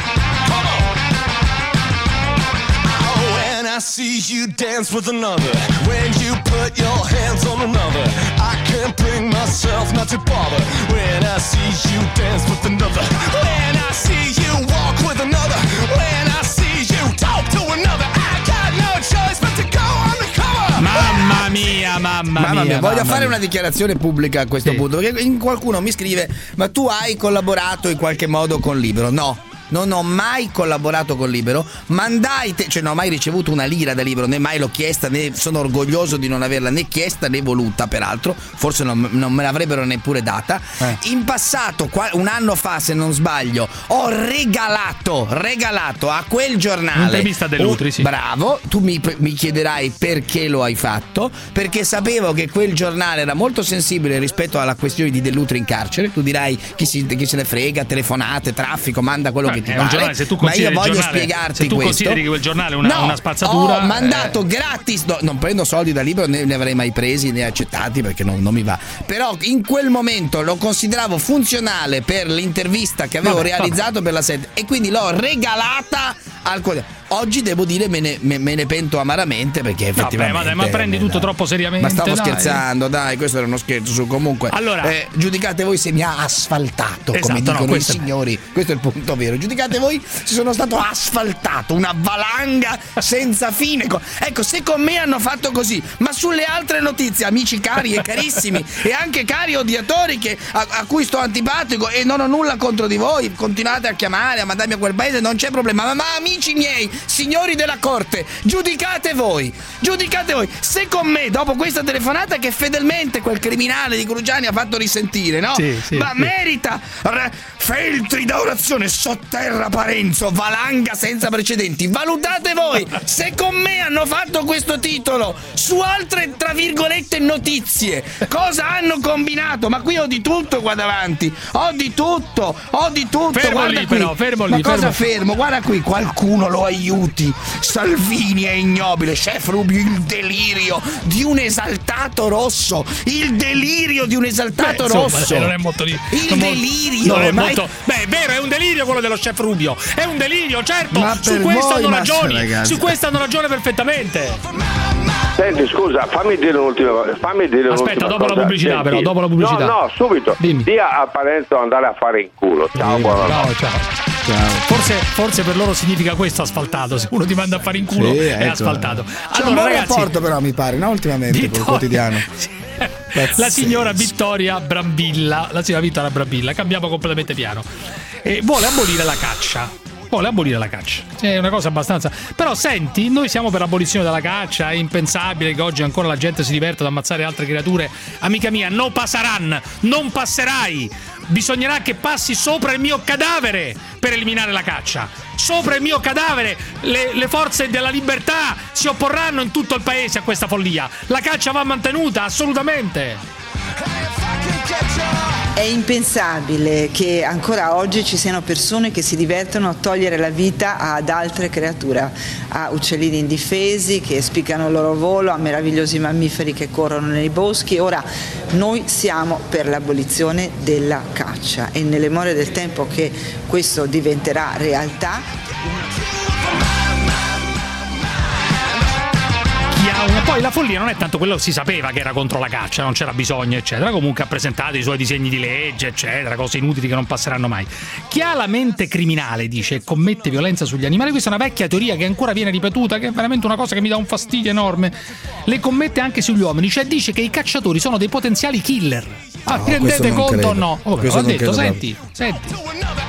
When I see you dance with another, when you put your hands on another, I can't bring myself not to bother. When I see you dance with another, when I see you walk with another, when I see you talk to another, I got no choice but to go on the cover. Mamma mia, mamma, Mamma mia, voglio mamma fare mia. una dichiarazione pubblica a questo Sì. punto, perché in qualcuno mi scrive ma tu hai collaborato in qualche modo con Libero? No. Non ho mai collaborato con Libero, mandai te- cioè non ho mai ricevuto una lira da Libero, né mai l'ho chiesta, né sono orgoglioso di non averla né chiesta né voluta, peraltro, forse non, non me l'avrebbero neppure data. Eh. In passato, qua- un anno fa se non sbaglio, ho regalato, regalato a quel giornale Un'intervista a De Lutri, un- sì. Bravo, tu mi, mi chiederai perché lo hai fatto, perché sapevo che quel giornale era molto sensibile rispetto alla questione di De Lutri in carcere. Tu dirai chi, si, chi se ne frega, telefonate, traffico, manda quello che ti È pare. un giornale, se tu ma io consideri il voglio giornale- spiegarti se tu questo. consideri che quel giornale è una- No, una spazzatura, ho mandato eh. gratis, no, non prendo soldi da Libero, né ne avrei mai presi né accettati perché non, non mi va. Però in quel momento lo consideravo funzionale per l'intervista che avevo Vabbè, realizzato vabbè. per la sede e quindi l'ho regalata al quotidiano. Oggi devo dire me ne, me, me ne pento amaramente perché Vabbè, effettivamente ma, dai, ma prendi tutto troppo seriamente. ma stavo dai. scherzando, dai, questo era uno scherzo su comunque. Allora- eh, giudicate voi se mi ha asfaltato, Esatto, come no, dicono questo- i signori. Questo è il punto vero. Giudicate voi se sono stato asfaltato, una valanga senza fine. Co- Ecco, se con me hanno fatto così, ma sulle altre notizie, amici cari e carissimi, e anche cari odiatori che, a, a cui sto antipatico e non ho nulla contro di voi, continuate a chiamare, a mandarmi a quel paese, non c'è problema. Ma, ma amici miei, signori della corte, giudicate voi, giudicate voi se con me, dopo questa telefonata che fedelmente quel criminale di Crugiani ha fatto risentire, no? Sì, sì, ma sì. merita r- feltri da orazione, sotterra Parenzo, valanga senza precedenti. Valutate voi se con me hanno fatto questo titolo su altre tra virgolette notizie, cosa hanno combinato. Ma qui ho di tutto qua davanti, ho di tutto, ho di tutto. Fermo Guarda lì, qui. però, fermo ma lì, cosa fermo. fermo? Guarda qui, qualcuno lo aiuti. Salvini è ignobile, chef Rubio, il delirio di un esaltato rosso, il delirio di un esaltato Beh, insomma, rosso, non è molto di- il non mo- delirio. non è ormai- molto- beh, è vero, è un delirio quello dello chef Rubio, è un delirio, certo. Ma Su per questo voi, hanno ma- ragioni, ragazzi. su questo hanno ragione perfettamente. Senti, scusa, fammi dire un'ultima fammi dire Aspetta, un'ultima dopo la cosa. pubblicità, Senti, però, dopo la pubblicità. No, no, subito. Dimmi. Dia a Parenzo andare a fare in culo. Ciao, buonanotte. Ciao, ciao. Forse, forse per loro significa questo asfaltato. Se uno ti manda a fare in culo Sì, è ecco. asfaltato. C'è Allora, un buon ragazzi, rapporto però mi pare, no? Ultimamente col Vittoria- quotidiano. la signora Vittoria Brambilla, la signora Vittoria Brambilla, cambiamo completamente piano. E vuole abolire la caccia. vuole abolire la caccia. È una cosa abbastanza. Però senti, noi siamo per l'abolizione della caccia, è impensabile che oggi ancora la gente si diverta ad ammazzare altre creature. Amica mia, no passaran, non passerai. Bisognerà che passi sopra il mio cadavere per eliminare la caccia. Sopra il mio cadavere le, le forze della libertà si opporranno in tutto il paese a questa follia. La caccia va mantenuta, assolutamente. È impensabile che ancora oggi ci siano persone che si divertono a togliere la vita ad altre creature, a uccellini indifesi che spiccano il loro volo, a meravigliosi mammiferi che corrono nei boschi. Ora noi siamo per l'abolizione della caccia e nelle more del tempo che questo diventerà realtà. Poi la follia non è tanto quello, si sapeva che era contro la caccia, non c'era bisogno, eccetera. Comunque ha presentato i suoi disegni di legge, eccetera, cose inutili che non passeranno mai. Chi ha la mente criminale, dice, commette violenza sugli animali. Questa è una vecchia teoria che ancora viene ripetuta, che è veramente una cosa che mi dà un fastidio enorme. Le commette anche sugli uomini, cioè dice che i cacciatori sono dei potenziali killer. Ah, vi rendete conto o no? Oh, l'ho detto, senti, senti.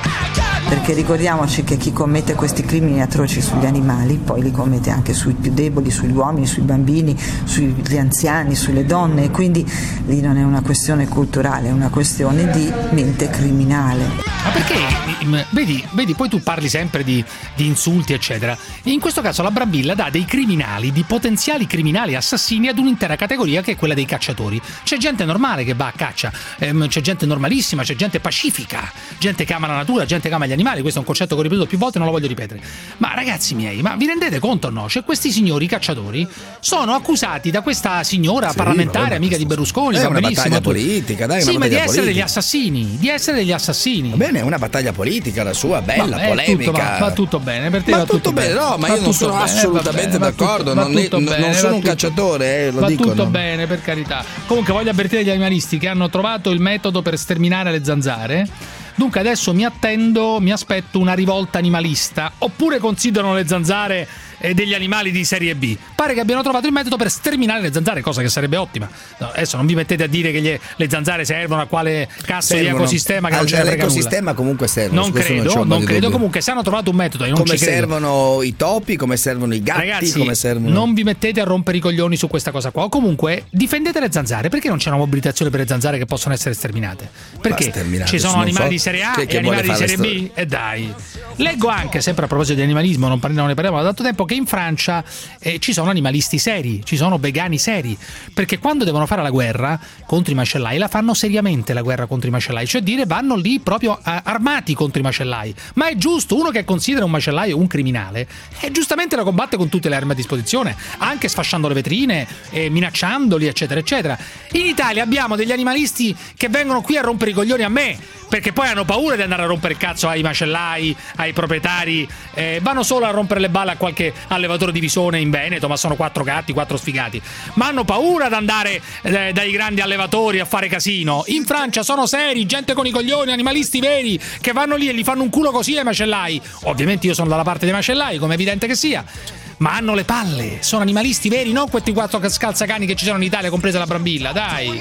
Perché ricordiamoci che chi commette questi crimini atroci sugli animali poi li commette anche sui più deboli, sugli uomini, sui bambini, sugli anziani, sulle donne, e quindi lì non è una questione culturale, è una questione di mente criminale. Ma perché? Vedi, vedi, poi tu parli sempre di, di insulti, eccetera. E in questo caso la Brambilla dà dei criminali, di potenziali criminali assassini ad un'intera categoria che è quella dei cacciatori. C'è gente normale che va a caccia, ehm, c'è gente normalissima, c'è gente pacifica, gente che ama la natura, gente che ama gli animali. Questo è un concetto che ho ripetuto più volte e non lo voglio ripetere. Ma ragazzi miei, ma vi rendete conto o no? Cioè questi signori cacciatori sono accusati da questa signora sì, parlamentare, amica di Berlusconi, è va una benissimo, battaglia tu... politica, dai, sì, una ma di essere politica. degli assassini, di essere degli assassini. Va bene, è una battaglia politica la sua, bella, Vabbè, polemica. Tutto, va, va tutto bene, per te va va tutto, tutto bene. bene. No, ma va io non sono bene, assolutamente bene, d'accordo, tutto, non, è, bene, non sono un tutto, cacciatore, eh, lo va dicono. tutto bene, per carità. Comunque voglio avvertire gli animalisti che hanno trovato il metodo per sterminare le zanzare. Dunque adesso mi attendo, mi aspetto una rivolta animalista, oppure considerano le zanzare eh, degli animali di serie B. Pare che abbiano trovato il metodo per sterminare le zanzare, cosa che sarebbe ottima. No, adesso non vi mettete a dire che gli, le zanzare servono a quale cazzo servono, di ecosistema che non ce ne frega nulla. L'ecosistema comunque servono. Non credo, non, non credo. Comunque se hanno trovato un metodo, io non come ci credo. servono i topi, come servono i gatti, ragazzi, come servono... non vi mettete a rompere i coglioni su questa cosa qua. O comunque difendete le zanzare. Perché non c'è una mobilitazione per le zanzare che possono essere sterminate? Perché ci sono animali so. di serie A che, e che animali di serie B? E dai. Leggo anche, sempre a proposito di animalismo, non, parliamo, ne parliamo da tanto tempo, che in Francia eh, ci sono animalisti seri, ci sono vegani seri, perché quando devono fare la guerra contro i macellai la fanno seriamente la guerra contro i macellai, cioè dire vanno lì proprio eh, armati contro i macellai. Ma è giusto, uno che considera un macellaio un criminale e giustamente la combatte con tutte le armi a disposizione, anche sfasciando le vetrine, eh, minacciandoli, eccetera eccetera. In Italia abbiamo degli animalisti che vengono qui a rompere i coglioni a me, perché poi hanno paura di andare a rompere il cazzo ai macellai, ai proprietari, eh, vanno solo a rompere le balle a qualche allevatore di visone in Veneto, ma sono quattro gatti, quattro sfigati, ma hanno paura di andare eh, dai grandi allevatori a fare casino. In Francia sono seri, gente con i coglioni, animalisti veri, che vanno lì e gli fanno un culo così ai macellai. Ovviamente io sono dalla parte dei macellai, come è evidente che sia, ma hanno le palle, sono animalisti veri, non questi quattro scalzacani che ci sono in Italia, compresa la Brambilla, dai.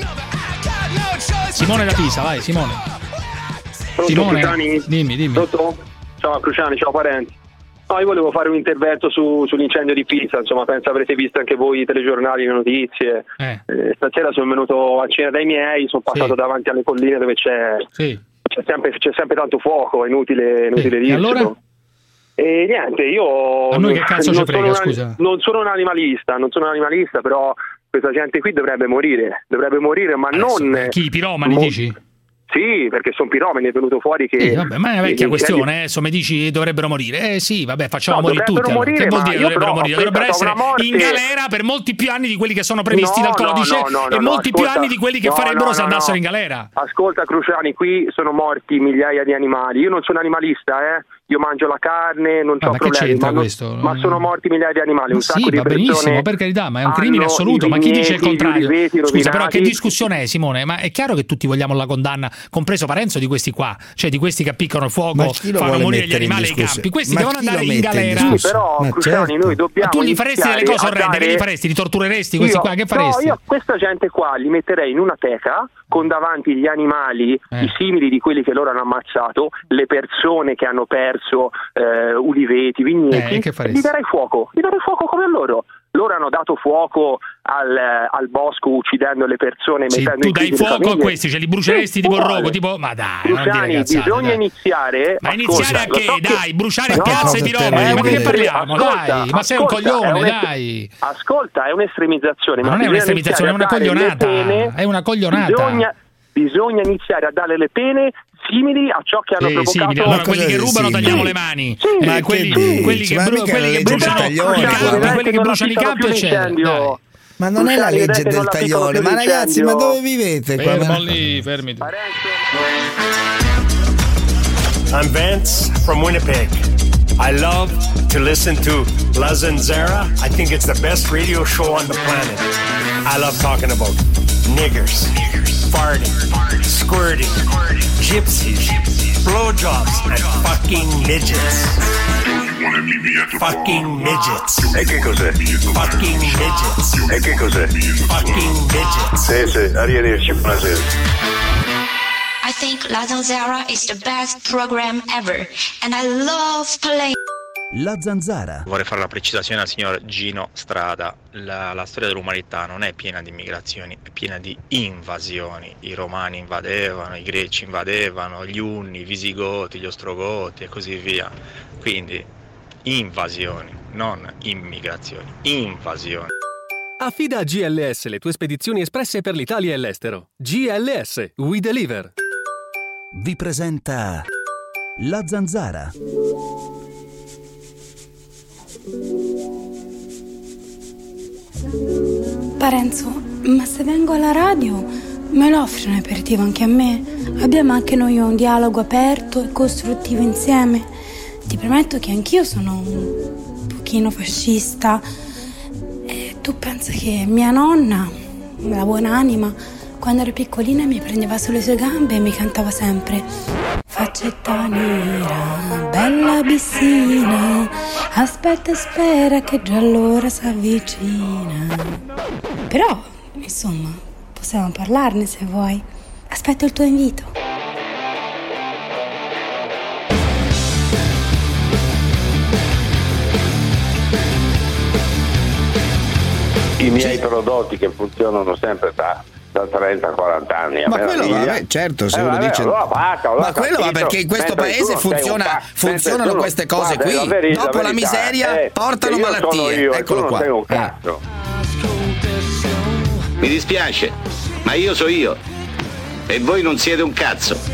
Simone da Pisa, vai Simone. Pronto, Simone, Cruciani? dimmi, dimmi. Pronto? Ciao Cruciani, ciao parenti. No, io volevo fare un intervento su, sull'incendio di Pisa, insomma, penso avrete visto anche voi i telegiornali, le notizie. Eh. Eh, stasera sono venuto a cena dai miei, sono passato sì. davanti alle colline dove c'è, sì. c'è, sempre, c'è sempre tanto fuoco, è inutile, inutile sì. dirlo. E allora? E niente, io a noi che cazzo non, ci frega, sono scusa. Una, non sono un animalista, non sono un animalista, però questa gente qui dovrebbe morire, dovrebbe morire, ma Adesso, non... Chi, i piromani mo- dici? Sì, perché sono piromani, è venuto fuori che... Sì, vabbè, ma è una vecchia che, questione, che... adesso mi dici dovrebbero morire. Eh sì, vabbè, facciamo no, morire tutti. Morire, che vuol dire dovrebbero morire? Dovrebbero essere morte... in galera per molti più anni di quelli che sono previsti no, dal codice no, no, no, e no, molti ascolta, più anni di quelli che no, farebbero no, se no, andassero no. in galera. Ascolta Cruciani, qui sono morti migliaia di animali. Io non sono animalista, eh. Io mangio la carne, non ah, ho ma problemi, che ma, non, questo? ma sono morti migliaia di animali. Ma un sì, sacco di va benissimo, persone per carità, ma è un crimine assoluto. Ma chi dice il contrario? Scusa, però che discussione è, Simone? Ma è chiaro che tutti vogliamo la condanna, compreso Parenzo, di questi qua, cioè di questi che appiccano il fuoco, fanno morire gli animali ai campi. Questi ma devono andare in, in galera. Sì, però Cruciani, certo. noi dobbiamo. Ma tu gli faresti delle cose orrende? dare... Che gli faresti? Li tortureresti questi io, qua? Che faresti? No, io questa gente qua li metterei in una teca con davanti gli animali, eh. i simili di quelli che loro hanno ammazzato, le persone che hanno perso verso eh, uliveti, vigneti, eh, gli darei fuoco, gli darei fuoco come loro. Loro hanno dato fuoco al, al bosco uccidendo le persone, sì, mettendo tu dai fuoco a questi, ce li bruceresti sì, tipo rogo, tipo ma dai, Luciani, bisogna dai. iniziare ma ascolta, iniziare a che? So dai, che... bruciare no, piazze di Roma, ma di che parliamo? Ascolta, dai, ma sei un coglione, dai. Ascolta, è un'estremizzazione, ma, ma non è un'estremizzazione, è una coglionata, pene, è una coglionata. Bisogna, bisogna iniziare a dare le pene simili a ciò che hanno eh, provocato. Simili. Allora quelli che rubano tagliamo le mani, sì, eh, quelli, quelli, quelli che, bru- quelli che bruciano i campi, quelli che bruciano i campi eccetera. Ma non è la legge del taglione, ma ragazzi, ma dove vivete? Fermo lì, fermiti. I'm Vance from Winnipeg. I love to listen to La Zanzara. I think it's the best radio show on the planet. I love talking about niggers, farting, squirting, gypsies, blowjobs, and fucking midgets. Fucking midgets. E che cos'è? Fucking midgets. E che cos'è? Fucking midgets. Sì, sì, arrivederci, buonasera. I think La Zanzara is the best program ever and I love playing. La Zanzara. Vorrei fare la precisazione al signor Gino Strada. La, la storia dell'umanità non è piena di migrazioni, è piena di invasioni. I romani invadevano, i greci invadevano, gli unni, i visigoti, gli ostrogoti e così via. Quindi invasioni, non immigrazioni, invasioni. Affida a G L S le tue spedizioni espresse per l'Italia e l'estero. G L S, we deliver. Vi presenta La Zanzara. Parenzo, ma se vengo alla radio me lo offri un aperitivo anche a me? Abbiamo anche noi un dialogo aperto e costruttivo insieme. Ti premetto che anch'io sono un pochino fascista. E tu pensa che mia nonna, la buonanima, quando ero piccolina mi prendeva sulle sue gambe e mi cantava sempre: faccetta nera, bella bissina, aspetta e spera che già l'ora s'avvicina. Però, insomma, possiamo parlarne se vuoi. Aspetto il tuo invito. I miei prodotti che funzionano sempre da, da trenta quaranta anni. Ma quello va, certo, se eh, uno vabbè, dice. allora basta, allora ma quello va perché in questo paese funziona, funzionano non, queste cose guarda, qui. Verità, Dopo la, verità, la miseria eh, portano malattie. Io, Eccolo qua. Un cazzo. Mi dispiace, ma io so io. E voi non siete un cazzo.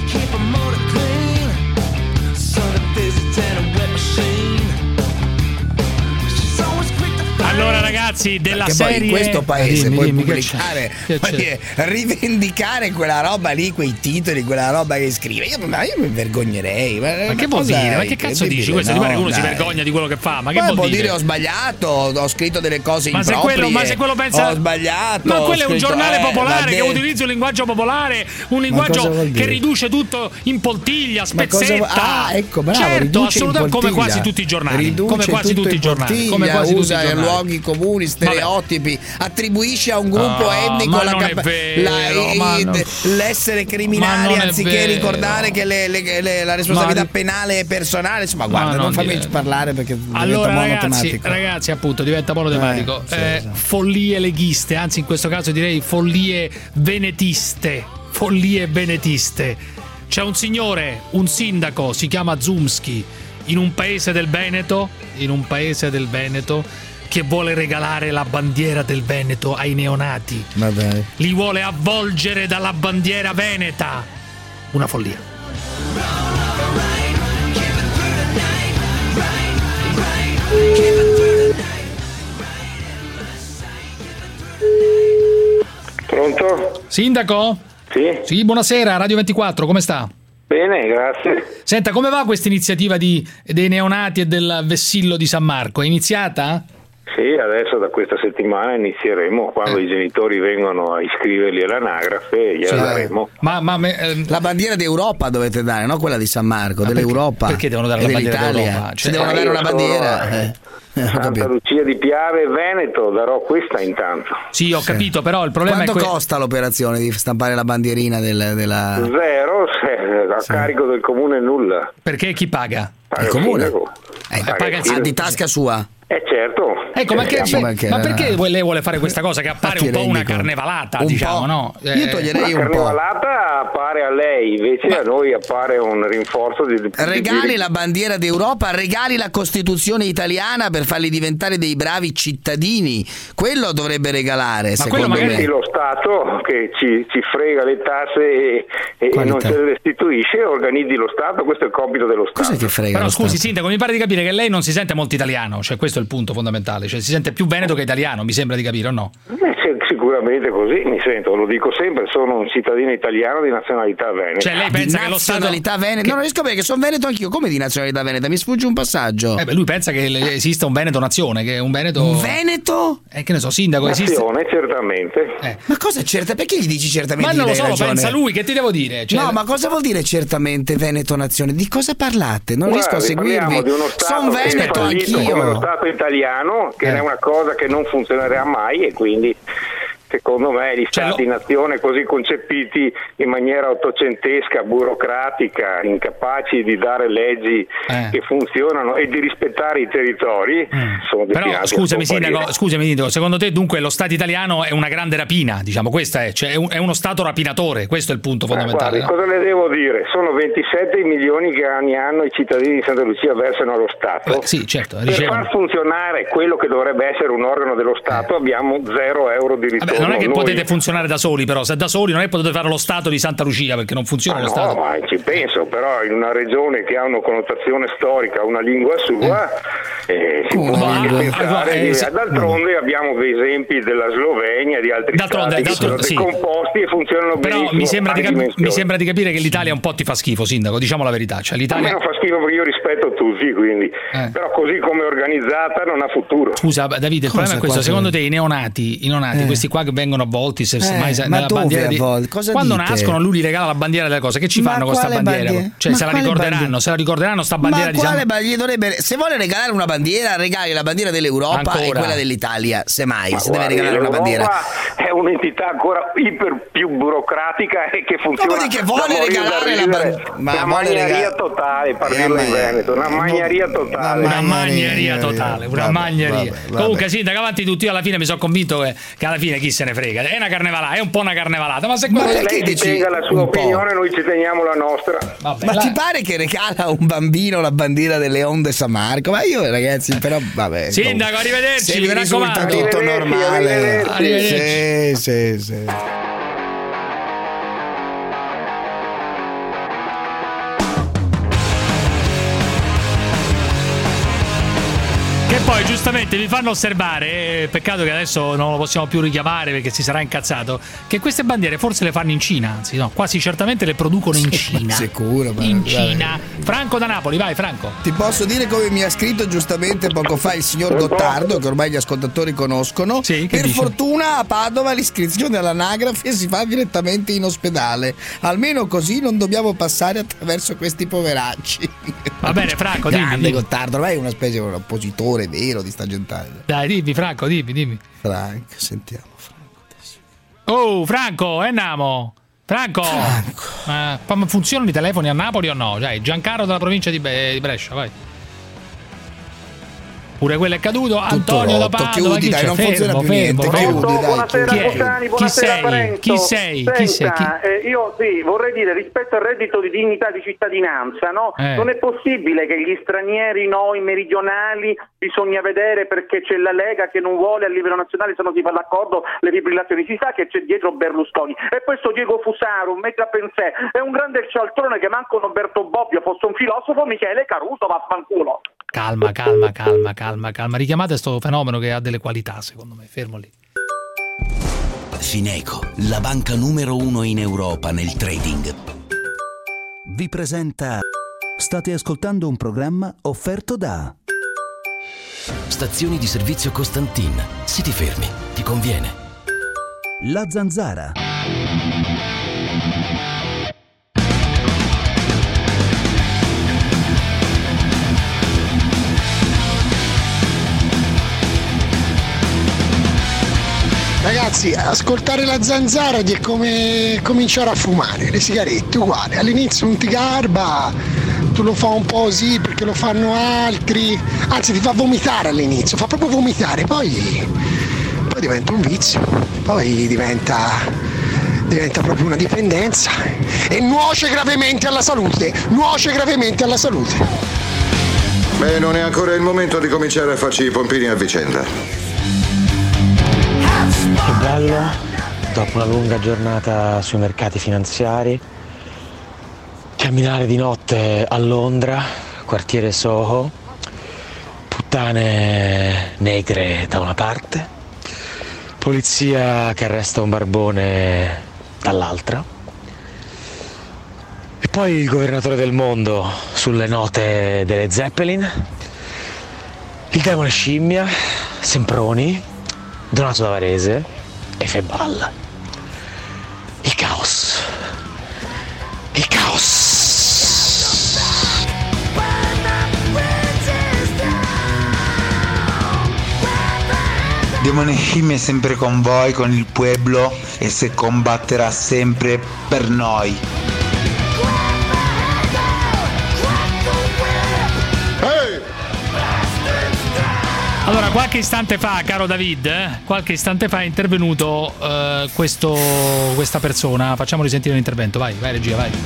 Allora ragazzi, della Perché serie poi in questo paese dimmi, puoi dimmi, pubblicare, che c'è? puoi rivendicare quella roba lì, quei titoli, quella roba che scrive. Io, ma io mi vergognerei. Ma, ma che vuol dire? Ma che cazzo dici? Questo no, ti pare che uno dai. si vergogna di quello che fa? Ma che Poi vuol può dire? dire ho sbagliato, ho scritto delle cose ma improprie. Se quello, ma se quello pensa ho sbagliato. Ma quello è un scritto, giornale eh, popolare che de... utilizza un linguaggio popolare, un linguaggio che riduce tutto in poltiglia, spezzetta. Ah, ecco, bravo, certo, assolutamente, come quasi tutti i giornali. Riduce come quasi tutti i giornali. Come quasi usa tutti i giornali. luoghi comuni, stereotipi, attribuisce a un gruppo oh, etnico la cap- vero, la, i, no. l'essere criminali anziché ricordare che le, le, le, la responsabilità ma... penale è personale. Insomma, guarda, non, non fammi dire. parlare perché allora, diventa ragazzi, monotematico. Ragazzi, appunto, diventa monotematico. Eh, sì, eh, sì. Follie leghiste, anzi, in questo caso direi follie venetiste. Follie venetiste. C'è un signore, un sindaco, si chiama Zumski, in un paese del Veneto, in un paese del Veneto. Che vuole regalare la bandiera del Veneto ai neonati. Ma dai. Li vuole avvolgere dalla bandiera veneta. Una follia. Pronto? Sindaco? Sì. Sì, buonasera, Radio ventiquattro, come sta? Bene, grazie. Senta, come va questa iniziativa di, dei neonati e del vessillo di San Marco? È iniziata? Sì, adesso da questa settimana inizieremo, quando i genitori vengono a iscriverli all'anagrafe, gliela Sì. daremo. Ma, ma me- ehm, La bandiera d'Europa dovete dare, no quella di San Marco, Ma dell'Europa. perché- perché devono dare e la bandiera dell'Italia. d'Europa? Ci Cioè, devono eh, dare io una sono, bandiera. eh, eh. Eh, ho Santa capito. Lucia di Piave e Veneto, darò questa intanto. sì, ho capito, però il problema Quanto è que- costa l'operazione di stampare la bandierina del- della... Zero, eh, a carico del comune nulla. perché chi paga? Paga Il comune? sindaco. Eh, Paga paga il il Ah, sindaco. di tasca sua? Eh certo. Ecco, ma, che, Eh, Sì, ma che- ma perché lei vuole fare questa cosa che appare Ma un ti po' una rendi conto? carnevalata, Un diciamo, po'. no? Io Eh, toglierei La un po'. carnevalata appare a lei, invece Ma- a noi appare un rinforzo di... di- Regali di- la bandiera d'Europa, regali la Costituzione italiana per farli diventare dei bravi cittadini. Quello dovrebbe regalare, secondo quello Organizzi me. lo Stato che ci, ci frega le tasse e, e Quali non tasse? ce le restituisce, organizzi lo Stato, questo è il compito dello Stato. Cos'è che frega? Però lo scusi, Stato? sindaco, mi pare di capire che lei non si sente molto italiano, cioè questo è il punto fondamentale, cioè si sente più veneto che italiano, mi sembra di capire o no? Eh, sì, sicuramente così, mi sento, lo dico sempre, sono un cittadino italiano di nazionalità veneta. Cioè lei pensa Di che lo Stato nazionalità veneta? No, non riesco a capire che sono veneto anch'io. Come di nazionalità veneta? Mi sfugge un passaggio. Eh beh, lui pensa che le- esista un Veneto nazione, che è un Veneto Un Veneto? Eh, che ne so, sindaco, esiste. Nazione, certamente. Eh. Ma cosa certa? Perché gli dici certamente? Ma non gli lo dai so, lo ragione? pensa lui, che ti devo dire? Cioè, No, ma cosa vuol dire certamente Veneto nazione? Di cosa parlate? Non riesco a Guardi, parliamo seguirvi. di uno Stato Sono che è veneto fallito come lo anch'io. Stato italiano, che Eh. è una cosa che non funzionerà mai e quindi secondo me gli Cioè, stati nazione così concepiti in maniera ottocentesca, burocratica, incapaci di dare leggi Eh. che funzionano e di rispettare i territori, sono Però destinati a scusami scomparire. sindaco, scusami sindaco, secondo te dunque lo Stato italiano è una grande rapina, diciamo, questa è, cioè è, un- è uno Stato rapinatore, questo è il punto Ma fondamentale. guardi, no? cosa le devo dire? Sono ventisette i milioni che ogni anno i cittadini di Santa Lucia versano allo Stato. Beh, sì, certo, Per ricevono. far funzionare quello che dovrebbe essere un organo dello Stato abbiamo zero euro di ritorno. Vabbè, non è che Noi- potete funzionare da soli, però se da soli non è che potete fare lo Stato di Santa Lucia, perché non funziona Ah, lo no, Stato. ma ci penso, però in una regione che ha una connotazione storica, una lingua sua, eh, si Come può una anche lingua? pensare Eh, di- sì. d'altronde abbiamo dei esempi della Slovenia e di altri D'altronde, stati che d'altronde, sono sì. decomposti e funzionano Però benissimo. mi sembra, di a cap- dimensioni. mi sembra di capire che l'Italia un po' ti fa schifo, sindaco, diciamo la verità. Cioè, A me l'Italia... non fa schifo perché io rispetto tutti, quindi. Eh. Però così come è organizzata non ha futuro. Scusa Davide, il Cosa problema è questo, qua secondo che- te i neonati, i neonati Eh. questi qua che vengono avvolti se, se Eh, mai sa- ma nella dove bandiera di... avvolti? Cosa quando dite? nascono lui gli regala la bandiera delle cose, che ci Ma fanno con sta quale bandiera? bandiera? Cioè Ma se la quale ricorderanno, bandiera? se la ricorderanno sta bandiera Ma di quale San... bandiera dovrebbe... Se vuole regalare una bandiera, regali la bandiera dell'Europa Ancora. e quella dell'Italia, semmai. Ma se deve guardi, regalare una bandiera. l'Europa è un'entità ancora iper più burocratica e che funziona. vuol dire che da vuole morire da regalare la ridere. ban- ma una vuole magnaria regal- totale, per Eh, dirlo in ma- Veneto, una no, magnaria totale. Una magneria totale, una Vabbè, magneria. vabbè, vabbè. Comunque, sindaco, avanti tutti, io alla fine mi sono convinto che, che alla fine chi se ne frega. È una carnevalata, è un po' una carnevalata, ma se Ma quello- perché Lei ci dici tenga la sua un po'? opinione, noi ci teniamo la nostra. Vabbè, Ma la- ti pare che regala a un bambino la bandiera delle onde San Marco? Ma io ragazzi, però vabbè. Sindaco, arrivederci, se mi vi risulta raccomando. tutto Arrivederci, normale. arrivederci. Sì, sì, sì. Che poi giustamente vi fanno osservare, eh, peccato che adesso non lo possiamo più richiamare perché si sarà incazzato, che queste bandiere forse le fanno in Cina, anzi no, quasi certamente le producono in Cina. Sicuro, ma- In vabbè. Cina. Franco da Napoli, vai Franco. Ti posso dire come mi ha scritto giustamente poco fa il signor Gottardo, che ormai gli ascoltatori conoscono. Sì, che per dice? fortuna a Padova l'iscrizione all'anagrafe si fa direttamente in ospedale. Almeno così non dobbiamo passare attraverso questi poveracci. Va bene, Franco, dimmi, Grande dimmi. Gottardo, ormai è una specie di un oppositore vero di sta gentaglia. Dai, dimmi Franco, dimmi, dimmi. Frank, sentiamo Franco adesso. Oh, Franco, e andiamo. Franco. Ma, ma funzionano i telefoni a Napoli o no? Dai, Giancarlo della provincia di, Be- di Brescia, vai. Pure quello è caduto. Antonio da rotto, Padova. chiudi, chi dai, c'è? non Fermo, funziona più fermo, niente, fermo. chiudi, dai, Buonasera Chi è? Cusani, Chi buonasera sei? Parenzo. Chi sei? Chi sei? Chi- Senta, eh, io sì, vorrei dire rispetto al reddito di dignità di cittadinanza, no? Eh. Non è possibile che gli stranieri, noi meridionali, bisogna vedere perché c'è la Lega che non vuole a livello nazionale, se non si fa l'accordo, le fibrillazioni. Si sa che c'è dietro Berlusconi. E questo Diego Fusaro, mette a pensare, è un grande cialtrone che manco Roberto Bobbio fosse un filosofo, Michele Caruso, vaffanculo. Calma, calma, calma, calma, calma. Richiamate sto fenomeno che ha delle qualità, secondo me. Fermo lì. Fineco, la banca numero uno in Europa nel trading. Vi presenta. State ascoltando un programma offerto da Stazioni di servizio Costantin. Se ti fermi, ti conviene. La Zanzara. Ragazzi, ascoltare la Zanzara è come cominciare a fumare le sigarette, uguale. All'inizio non ti garba, tu lo fai un po' così perché lo fanno altri, anzi ti fa vomitare all'inizio, fa proprio vomitare, poi, poi diventa un vizio, poi diventa, diventa proprio una dipendenza e nuoce gravemente alla salute, nuoce gravemente alla salute. Beh, non è ancora il momento di cominciare a farci i pompini a vicenda. Che bello, dopo una lunga giornata sui mercati finanziari, camminare di notte a Londra, quartiere Soho, puttane negre da una parte, polizia che arresta un barbone dall'altra, e poi il governatore del mondo sulle note delle Zeppelin, il demone scimmia, Semproni, Donato da Varese e Febbal. Il caos. Il caos. Demone scimmia è sempre con voi, con il pueblo, e se combatterà sempre per noi. Allora, qualche istante fa, caro David, eh, qualche istante fa è intervenuto eh, questo, questa persona. Facciamo risentire l'intervento, vai, vai regia, vai.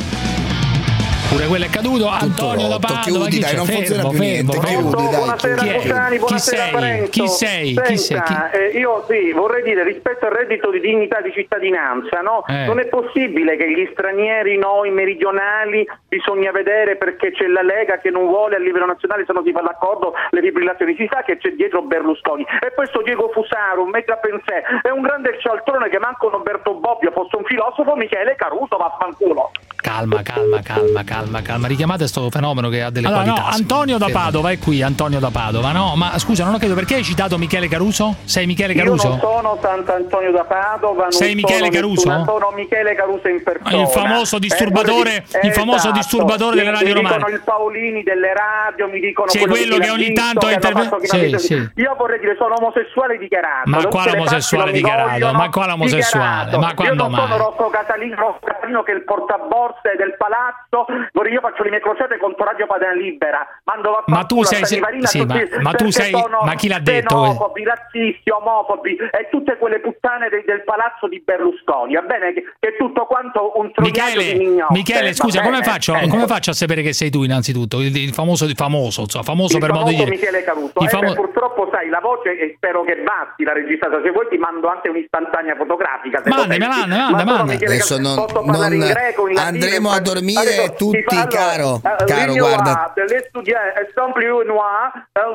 Pure quello è caduto, Antonio da Padova. Chiudi, dai, non funziona più niente. Chiudi, dai. Buonasera Cusani, buonasera Parenzo. Chi sei? Chi sei? Senta, eh, io sì, vorrei dire rispetto al reddito di dignità di cittadinanza, no? Eh. Non è possibile che gli stranieri, noi meridionali, bisogna vedere perché c'è la Lega che non vuole a livello nazionale, se non si fa l'accordo, le fibrillazioni. Si sa che c'è dietro Berlusconi. E questo Diego Fusaro, un mezza pensè, è un grande cialtrone che manco Roberto Bobbio fosse un filosofo, Michele Caruso, vaffanculo. Calma, calma, calma, calma, calma. Richiamate questo fenomeno che ha delle allora, qualità. No, Antonio da Padova è qui, Antonio da Padova, no? Ma scusa, non ho capito perché hai citato Michele Caruso? Sei Michele Caruso? Io non sono Sant'Antonio da Padova, non sei Michele Caruso? Nessuna, sono Michele Caruso in persona. Il famoso disturbatore, eh, il famoso esatto. disturbatore delle radio romane. Mi dicono il Paolini delle radio, mi dicono sì, quello che, che ogni tanto interviene. Sì, sì. Io vorrei dire sono omosessuale dichiarato. Ma quale omosessuale dichiarato? Ma quale omosessuale? Ma quando io non mai? sono Rocco Catalino, Rocco Catalino che è il portaborse del palazzo. Io faccio le mie crociate contro Radio Padana Libera. Mando a ma tu sei sì, sì, ma, ma tu sei ma chi l'ha detto? Xenofobi, razzisti, omofobi e tutte quelle puttane del, del palazzo di Berlusconi. Va bene che è tutto quanto un troviaggio di mignotte. Michele, scusa, come faccio, eh. come faccio a sapere che sei tu innanzitutto? Il, il famoso famoso, insomma, famoso il per modo di dire. Michele Caruso. Eh, famo... Purtroppo sai la voce e spero che basti la registrata. Se vuoi ti mando anche un'istantanea fotografica. Manda, manda, manda, manda. Adesso non, non greco, andremo a dormire adesso, tutti, fa, caro, allora, caro, guarda. Les étudiants exemplaires noirs,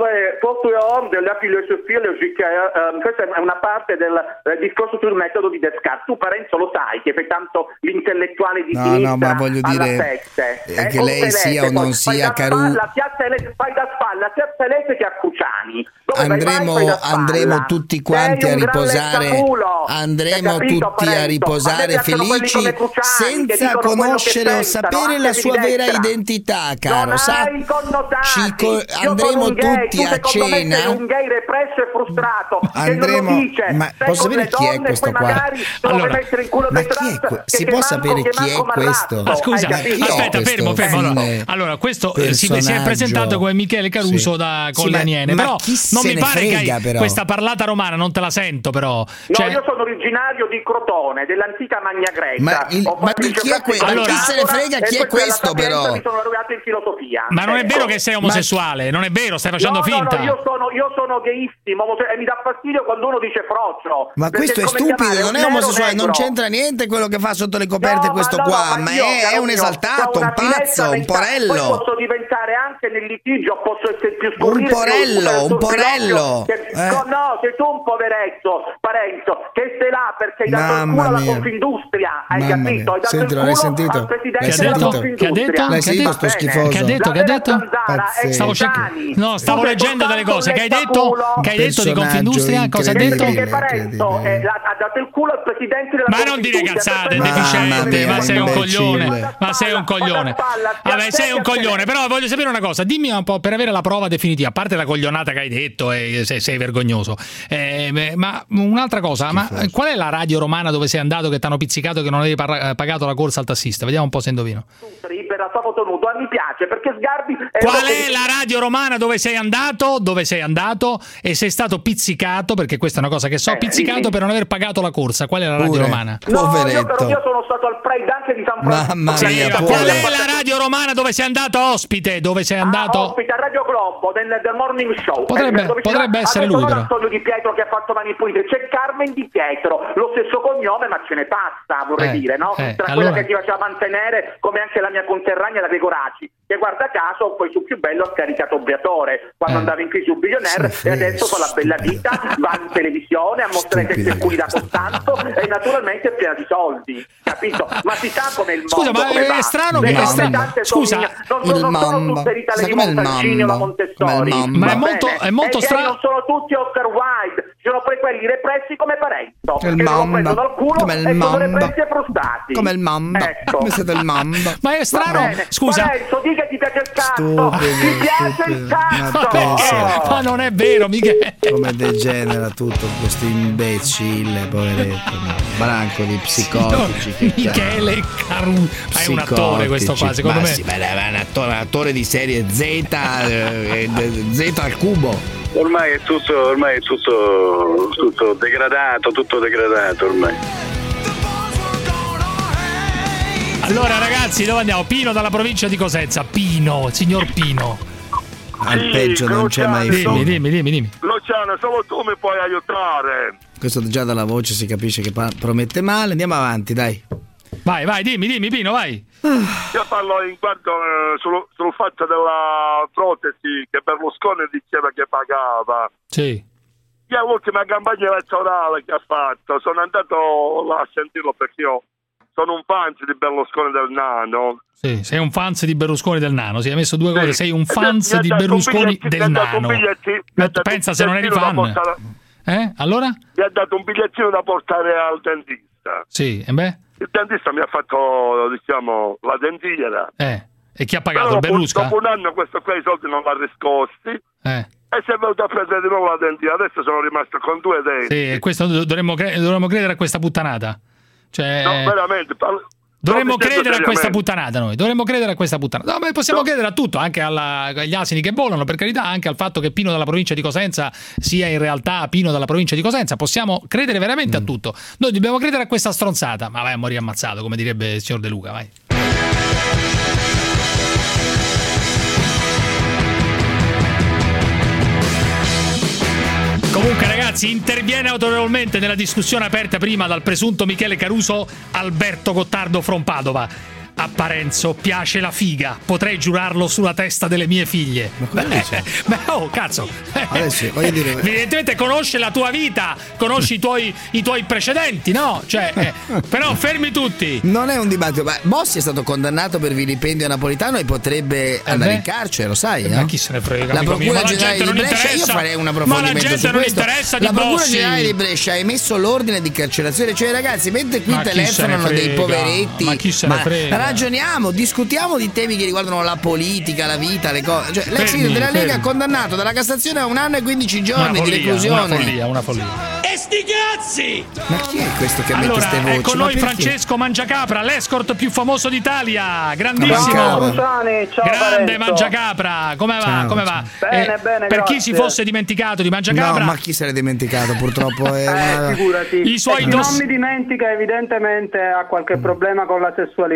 porteurs de la filosofia logica, questa è una parte del discorso sul metodo di Descartes. Tu Parenzo lo sai che per tanto l'intellettuale di no, sinistra no, ma voglio dire sette, eh, che lei sia o non sia Caruso. Fai da spalla sia Celeste che a Cruciani. Andremo, andremo tutti quanti a riposare, andremo tutti a riposare felici senza conoscere o sapere la sua vera identità, caro. Sa, ci co- andremo tutti a cena. Un gay represso e frustrato. Andremo, ma posso sapere chi è questo qua? Allora, ma chi è que- si può sapere chi è questo? Ma scusa, aspetta, fermo, fermo. Allora, allora questo si, si è presentato come Michele Caruso sì. da Collianiene, sì, però non mi pare frega, che hai, questa parlata romana non te la sento, però. Cioè... No, io sono originario di Crotone, dell'antica Magna Grecia. Ma, il, ma di chi è questo? Allora, chi se ne frega chi è questo, però? Mi sono laureato in filosofia. Ma non è vero che sei omosessuale, non è vero, stai facendo no, finta. No, no, io sono, io sono gayissimo e mi dà fastidio quando uno dice froccio. Ma questo è stupido, non è omosessuale, non c'entra niente quello che fa sotto le coperte questo qua, ma è un esaltato, un pazzo, un porello. Poi posso diventare anche anche nel litigio posso essere più scurrile. Un porello, un porello. Che, eh. no, no, sei tu un poveretto, Parenzo, che stai là perché hai dato Mamma il culo alla mia. Confindustria, hai Mamma capito? mia. Hai dato Senti, il l'hai culo sentito? al presidente L'hai della sentito? Confindustria. Che ha detto? L'hai Che ha sentito detto? sto schifoso? Che ha detto? Che ha detto? Stavo cercando. No, stavo leggendo delle cose. Che hai detto? Che hai detto di Confindustria? Cosa ha detto? Che Parenzo eh, ha dato il culo al presidente della Ma non dire cazzate, deficiente, ma sei un coglione, ma sei un coglione. Vabbè, sei un coglione, però voglio sapere una cosa, dimmi un po' per avere la prova definitiva, a parte la coglionata che hai detto e sei, sei vergognoso, eh, ma un'altra cosa, ma qual è la radio romana dove sei andato che ti hanno pizzicato che non avevi par- pagato la corsa al tassista? Vediamo un po' se indovino. Per la sua foto nudo, mi piace perché Sgarbi è Qual è la radio romana dove sei andato? Dove sei andato e sei stato pizzicato, perché questa è una cosa che so, Eh, pizzicato dimmi. per non aver pagato la corsa. Qual è la radio Pure. romana? No, Poveretto. io, però io sono stato al Pride anche di San Francisco. Mamma Sì, mia, ma povero. qual è la radio romana dove sei andato ospite? Dove sei andato? Ah, ospite a Radio Globo del, del Morning Show. Potrebbe- Eh, dove ci potrebbe va- essere adesso lui, non però. Antonio Di Pietro che ha fatto Mani Pulite, c'è Carmen Di Pietro, lo stesso cognome ma ce ne passa, vorrei Eh, dire, no? eh, Tra allora- quella che ti faceva mantenere, come anche la mia conterranea, la Gregoraci, che guarda caso poi su Più Bello ha scaricato Obbliatore quando Eh. andava in crisi un billionaire Sì, e adesso fa la bella vita, va in televisione a mostrare che Stupido. si culi da Costanzo e naturalmente è piena di soldi, capito? Ma si sa come il mondo. Scusa, ma come è va. strano Le che- è cose strano- tante scusa, sono- non, il non sono mambo. tutte ritale Sa di com'è il Montalcini o la mambo? Montessori. Com'è il mambo? Ma è Va molto- bene? è molto E i gay strano- non sono tutti Oscar Wilde, ci sono poi quelli repressi come Parenzo, Il che non mambo. prendono al culo Come il e sono mambo. repressi e frustati. Come il mambo. Ecco. Come siete il mambo? Ma è Va strano, bene. scusa. Parenzo, dica che ti piace il cazzo. Stupido, Ti piace stupido. il cazzo. Ma pensa. Oh. Ma non è vero, Michele. Come degenera tutto questo imbecille, poveretto. Branco di psicotici. che Michele Caru. Ma è un attore questo qua, secondo ma me. Sì, ma è un attore, un attore di serie Z, eh, Z al cubo. Ormai è tutto, ormai è tutto, tutto degradato, tutto degradato ormai. Allora ragazzi, dove andiamo? Pino dalla provincia di Cosenza. Pino, signor Pino. Al Sì, peggio non c'è mai Luciano. Dimmi, fine. dimmi, dimmi, dimmi. Luciano, solo tu mi puoi aiutare. Questo già dalla voce si capisce che pa- promette male. Andiamo avanti, dai. Vai, vai, dimmi, dimmi, Pino, vai. Io parlo in quanto eh, sul, sul fatto della protesi che Berlusconi diceva che pagava. Sì. Io l'ultima campagna elettorale che ha fatto, sono andato là a sentirlo perché io sono un fan di Berlusconi del Nano. Sì, sei un fans di Berlusconi del Nano. Si è messo due cose, sei un E mi ha- fans mi ha di dato un Berlusconi bigliettino- del mi ha dato un Nano. bigliettino- mi ha Ma dato un pensa se non eri bigliettino da fan. portare- Eh? Allora? Mi ha dato un bigliettino da portare al dentista. Sì, e beh? Il dentista mi ha fatto, diciamo, la dentiera. Eh. E chi ha pagato? Però Il dopo, Berlusca? dopo un anno questo qua i soldi non l'ha riscosti Eh. e si è venuto a prendere di nuovo la dentiera. Adesso sono rimasto con due denti. Sì, e questo do- dovremmo, cre- dovremmo credere a questa puttanata. Cioè, No, veramente. parlo- dovremmo sto dicendo credere a questa seriamente. puttanata noi. Dovremmo credere a questa puttanata. No, ma possiamo No. credere a tutto, anche alla- agli asini che volano, per carità, anche al fatto che Pino dalla provincia di Cosenza sia in realtà Pino dalla provincia di Cosenza. Possiamo credere veramente Mm. a tutto. Noi dobbiamo credere a questa stronzata. Ma vai a morire ammazzato, come direbbe il signor De Luca, vai. Comunque ragazzi, interviene autorevolmente nella discussione aperta prima dal presunto Michele Caruso Alberto Gottardo from Padova. A Parenzo piace la figa, potrei giurarlo sulla testa delle mie figlie. Ma cosa dice? Beh, oh cazzo. Adesso voglio dire. Evidentemente conosce la tua vita, conosci i tuoi, i tuoi precedenti, no? Cioè, eh, però fermi tutti. Non è un dibattito, ma Bossi è stato condannato per vilipendio napolitano e potrebbe andare beh. in carcere, lo sai? Ma no? chi se ne frega? La amico mio? Procura Ma la Generale gente di non Brescia, io interessa. farei un Ma la approfondimento gente su non questo. interessa di La Procura Bossi. Generale di Brescia ha emesso l'ordine di carcerazione, cioè ragazzi, mentre qui Ma chi se ne telefonano dei frega? poveretti, Ma chi se ne frega? ragioniamo, discutiamo di temi che riguardano la politica, la vita, le cose. Cioè, l'ex Fermi, leader della Lega fermi. condannato dalla Cassazione a un anno e quindici Una giorni di follia, reclusione. una follia, una follia. E sti cazzi! Ma chi è questo che mette Allora, ste voci? è con Ma noi perché? Francesco Mangiacapra, l'escort più famoso d'Italia. Grandissimo. Ciao, Cruciani, ciao Grande Parenzo. Mangiacapra, come va? Ciao, come va? Bene, bene, per chi grazie. si fosse dimenticato di Mangiacapra, No, ma chi se l'è dimenticato? Purtroppo è Eh, una... figurati. I suoi E chi dos- non mi dimentica evidentemente ha qualche problema con la sessualità, come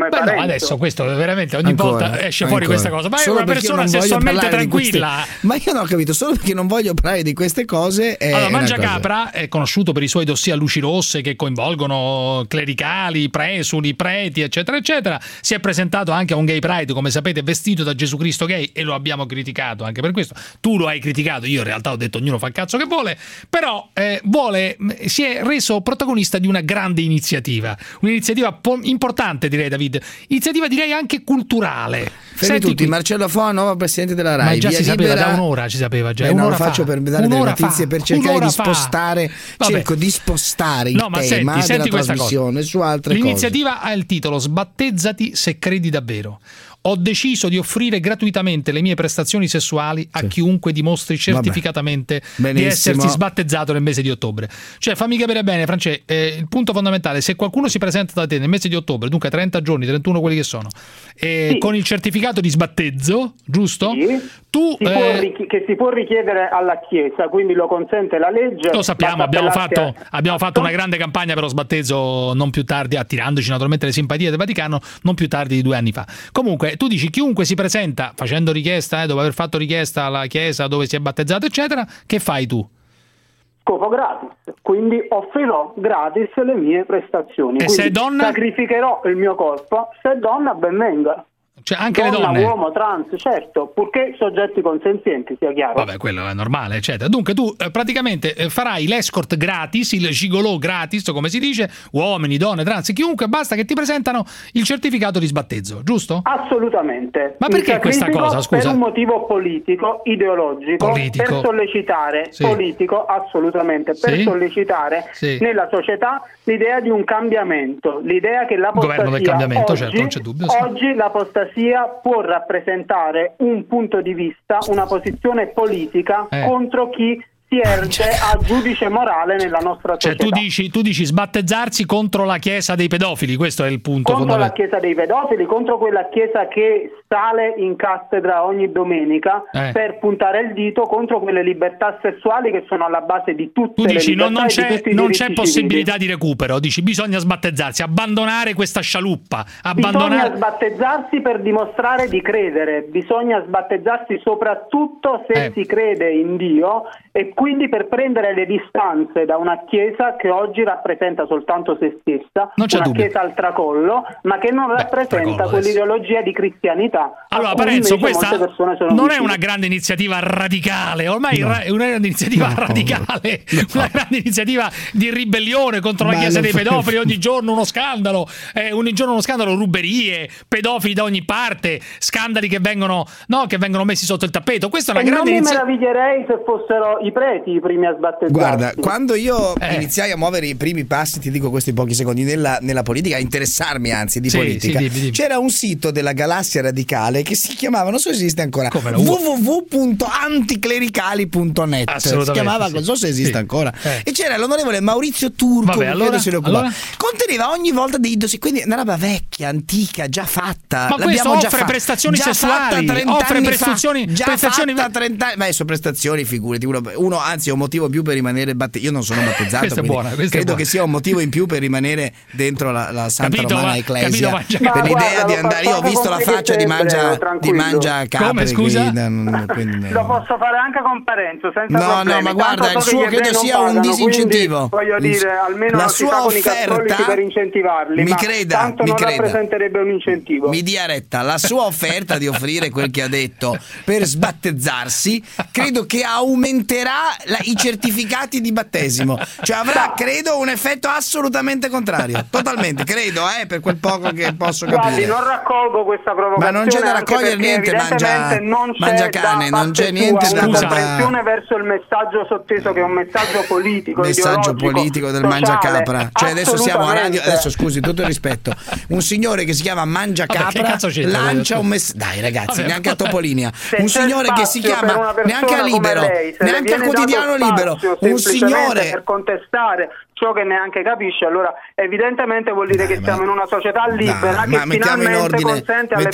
come Beh, Parenzo. no, adesso questo veramente ogni Ancora, volta esce fuori ancora. questa cosa, ma è Solo una perché persona non voglio sessualmente parlare di queste- tranquilla. Ma io non ho capito, solo perché non voglio parlare di queste cose. È Allora, una Mangiacapra cosa. è conosciuto per i suoi dossier a luci rosse che coinvolgono clericali, presuli, preti, eccetera, eccetera. Si è presentato anche a un gay pride, come sapete, vestito da Gesù Cristo gay, e lo abbiamo criticato anche per questo. Tu lo hai criticato, io in realtà ho detto ognuno fa il cazzo che vuole, però eh, vuole, si è reso protagonista di una grande iniziativa, un'iniziativa po- importante, direi, David, iniziativa direi anche culturale. Fermi Senti tutti, qui. Marcello Foa, nuovo presidente della Rai. Ma già Via si sapeva libera- da un'ora, ci sapeva già. Beh, no, un'ora lo faccio fa. per dare delle Un'ora notizie, fa. per cercare Un'ora di fa. spostare, Vabbè. cerco di spostare il No, ma tema senti, della senti questa trasmissione cosa. su altre cose. L'iniziativa ha il titolo Sbattezzati se credi davvero. Ho deciso di offrire gratuitamente le mie prestazioni sessuali a chiunque dimostri certificatamente di Benissimo. essersi sbattezzato nel mese di ottobre. Cioè, fammi capire bene, France, eh, il punto fondamentale: se qualcuno si presenta da te nel mese di ottobre, dunque trenta giorni, trentuno quelli che sono, eh, Sì. con il certificato di sbattezzo, giusto? Tu Si può eh, richi- che si può richiedere alla Chiesa, quindi lo consente la legge. Lo sappiamo, basta abbiamo appellarsi fatto, a- abbiamo fatto una grande campagna per lo sbattezzo non più tardi, attirandoci naturalmente le simpatie del Vaticano, non più tardi di due anni fa. Comunque, tu dici chiunque si presenta facendo richiesta, eh, dopo aver fatto richiesta alla Chiesa dove si è battezzato, eccetera, che fai tu? Scopo gratis, quindi offrirò gratis le mie prestazioni. E Quindi se è donna? sacrificherò il mio corpo, se è donna ben venga. Cioè, anche le Donna, donne? uomo, trans, certo, purché soggetti consenzienti, sia chiaro. Vabbè, quello è normale, eccetera. Dunque tu eh, praticamente eh, farai l'escort gratis, il gigolò gratis, come si dice, uomini, donne, trans, chiunque, basta che ti presentano il certificato di sbattezzo, giusto? Assolutamente. Ma Mi perché questa sacrifico cosa, scusa? Per un motivo politico, ideologico, Politico. per sollecitare, Sì. politico assolutamente, per Sì. sollecitare Sì. nella società l'idea di un cambiamento, l'idea che l'apostasia Governo del cambiamento, oggi, certo, non c'è dubbio, sì. oggi l'apostasia può rappresentare un punto di vista, una posizione politica Eh. contro chi si erge a giudice morale nella nostra Cioè società. tu dici, tu dici sbattezzarsi contro la Chiesa dei pedofili, questo è il punto Contro la fondamentale. Chiesa dei pedofili, contro quella Chiesa che sale in cattedra ogni domenica Eh. per puntare il dito contro quelle libertà sessuali che sono alla base di tutte Tu le dici libertà non, non e di c'è, tutti i non diritti c'è civili. possibilità di recupero, dici bisogna sbattezzarsi, abbandonare questa scialuppa, Bisogna abbandonare... sbattezzarsi per dimostrare di credere, bisogna sbattezzarsi soprattutto se Eh. si crede in Dio e quindi per prendere le distanze da una Chiesa che oggi rappresenta soltanto se stessa, Non c'è una dubbio. Chiesa al tracollo, ma che non rappresenta tracollo quell'ideologia di cristianità. Allora a cui Parenzo, invece questa molte persone sono non è vicine. una grande iniziativa radicale, ormai ra- è una grande iniziativa radicale, una grande iniziativa di ribellione contro la Ma Chiesa lo dei fa- pedofili, ogni giorno uno scandalo, eh, ogni giorno uno scandalo, ruberie, pedofili da ogni parte, scandali che vengono, no, che vengono messi sotto il tappeto. Questa è una E non grande mi iniziativa. meraviglierei se fossero i preti i primi a sbattezzarsi. Guarda, quando io Eh. iniziai a muovere i primi passi, ti dico questi pochi secondi, nella, nella politica, a interessarmi anzi di Sì, politica, sì, dimmi, dimmi. c'era un sito della galassia radicale che si chiamava, non so se esiste ancora, Come no? w w w punto anticlericali punto net. Si Assolutamente, chiamava, sì. non so se esiste Sì. ancora. Eh. E c'era l'onorevole Maurizio Turco, Vabbè, che credo allora- se ne occupava. allora? Conteneva ogni volta dei dossier, quindi una roba vecchia, antica, già fatta. Ma questo L'abbiamo già offre fatta. prestazioni Già sessuali, fatta trenta offre anni fa. prestazioni- già prestazioni- fatta trenta anni. Ma adesso prestazioni, figurati, uno, uno anzi è un motivo più per rimanere batte- io non sono battezzato, Questa è quindi buona, questa è credo buona. che sia un motivo in più per rimanere dentro la, la Santa Capito, Romana ma- Ecclesia, capito, Ma per l'idea guarda, di lo andare. Io ho faccio visto la con faccia di Felice mangia, Ebreo, di tranquillo. mangia capre, Come, scusa? quindi non- quindi- Lo posso fare anche con Parenzo senza No, no, problemi. ma guarda, Tanto il so suo che gli credo ebrei non sia un pagano, disincentivo. quindi, voglio dire, almeno La si sua fa con i cattolici offerta- per incentivarli, mi ma creda, tanto mi non creda. rappresenterebbe un incentivo. Mi dia retta, la sua offerta di offrire quel che ha detto per sbattezzarsi credo che aumenterà la- i certificati di battesimo, cioè avrà credo un effetto assolutamente contrario, totalmente, credo, eh, per quel poco che posso Guardi, capire. non raccolgo questa provocazione. Ma non c'è da anche raccogliere perché niente, mangia- evidentemente non c'è mangia da cane, non c'è parte niente sua da- una da- comprensione verso il messaggio sotteso che è un messaggio politico, Messaggio ideologico, politico del sociale. mangiacapra, cioè adesso siamo a radio, Assolutamente. adesso scusi, tutto il rispetto, un signore che si chiama Vabbè, che Mangiacapra cazzo c'entra? lancia un messaggio, dai ragazzi, Vabbè, neanche a vabbè. Topolinia, Se un c'è signore che si spazio per chiama una persona neanche a come Libero, lei, se le neanche al viene quotidiano dato Libero, spazio un semplicemente signore per contestare ciò che neanche capisce, allora evidentemente vuol dire che ma- siamo in una società libera Dai, che ma mettiamo in finalmente ordine, consente alle mettiamo in persone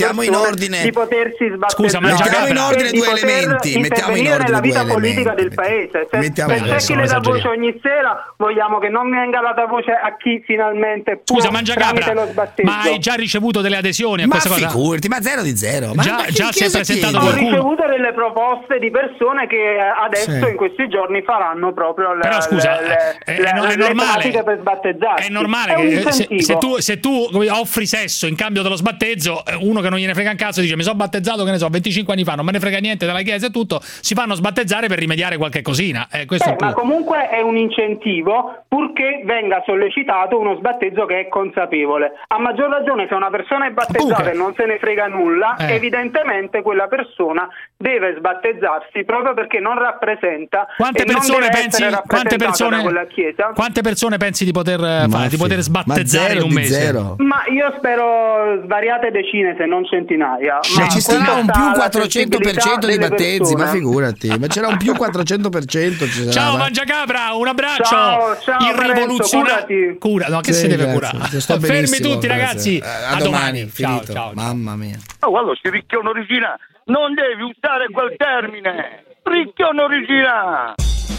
ordine. di potersi sbattere. Scusa, ma mettiamo in ordine due elementi, mettiamo in ordine nella due vita elementi. politica del paese. Se, Mettiamo se in c'è chi le dà voce ogni sera, vogliamo che non venga data voce a chi finalmente può Scusa, Mangiacapra, lo sbatteggio. ma hai già ricevuto delle adesioni a Ma questa cosa? figurati, ma zero di zero. Ma già ma già che si è cosa presentato chiedi? Ho qualcuno? ricevuto delle proposte di persone che adesso Sì. in questi giorni faranno proprio le, Però scusa, le, è, le, è, no- è le normale. pratiche per sbattezzarsi. È normale È un che se, incentivo. se tu, se tu offri sesso in cambio dello sbattezzo, uno che non gliene frega un cazzo dice mi sono battezzato, che ne so, venticinque anni fa, non me ne frega niente della chiesa e tutto, si fanno sbattezzare per rimediare qualche cosina. Eh, questo Beh, è il ma punto. comunque è un incentivo purché venga sollecitato uno sbattezzo che è consapevole. A maggior ragione se una persona è battezzata Comunque. e non se ne frega nulla, Eh. evidentemente quella persona deve sbattezzarsi proprio perché non rappresenta Quante e non persone deve pensi? essere Quante rappresentata persone? da quella chiesa. Quante persone pensi di poter eh, Ma fare, di sì, poter ma sbattezzare zero in un di mese? zero. Ma io spero svariate decine se non centinaia. Ma Ma ci questa sarà un sta più la quattrocento per cento di sensibilità battezzi, delle ma persone. figurati, ma c'era un più quattrocento per cento. Ci sarà, Ciao ma- Mangiacapra, un abbraccio. Ciao, ciao, Il Lorenzo, rivoluzionario. curati. Cura, no, che Sì, si deve grazie, curare? sto Fermi benissimo, tutti, grazie. ragazzi. Eh, A, a domani, domani. finito. Ciao, ciao. Mamma mia. Oh, guarda, si ricchione originale. Non devi usare quel termine. Ricchione originale.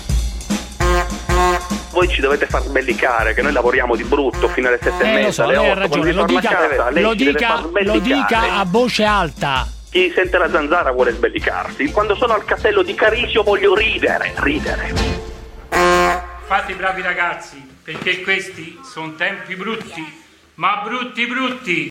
Voi ci dovete far sbellicare che noi lavoriamo di brutto fino alle sette e Eh, mezza, lo so, alle lei ha otto, quando ragione. si Lo torna a dica, casa, lei lo, ci deve dica, far lo sbellicare. dica a voce alta. Chi sente la zanzara vuole sbellicarsi. Quando sono al castello di Carisio voglio ridere, ridere. Fate i bravi ragazzi, perché questi sono tempi brutti, ma brutti brutti.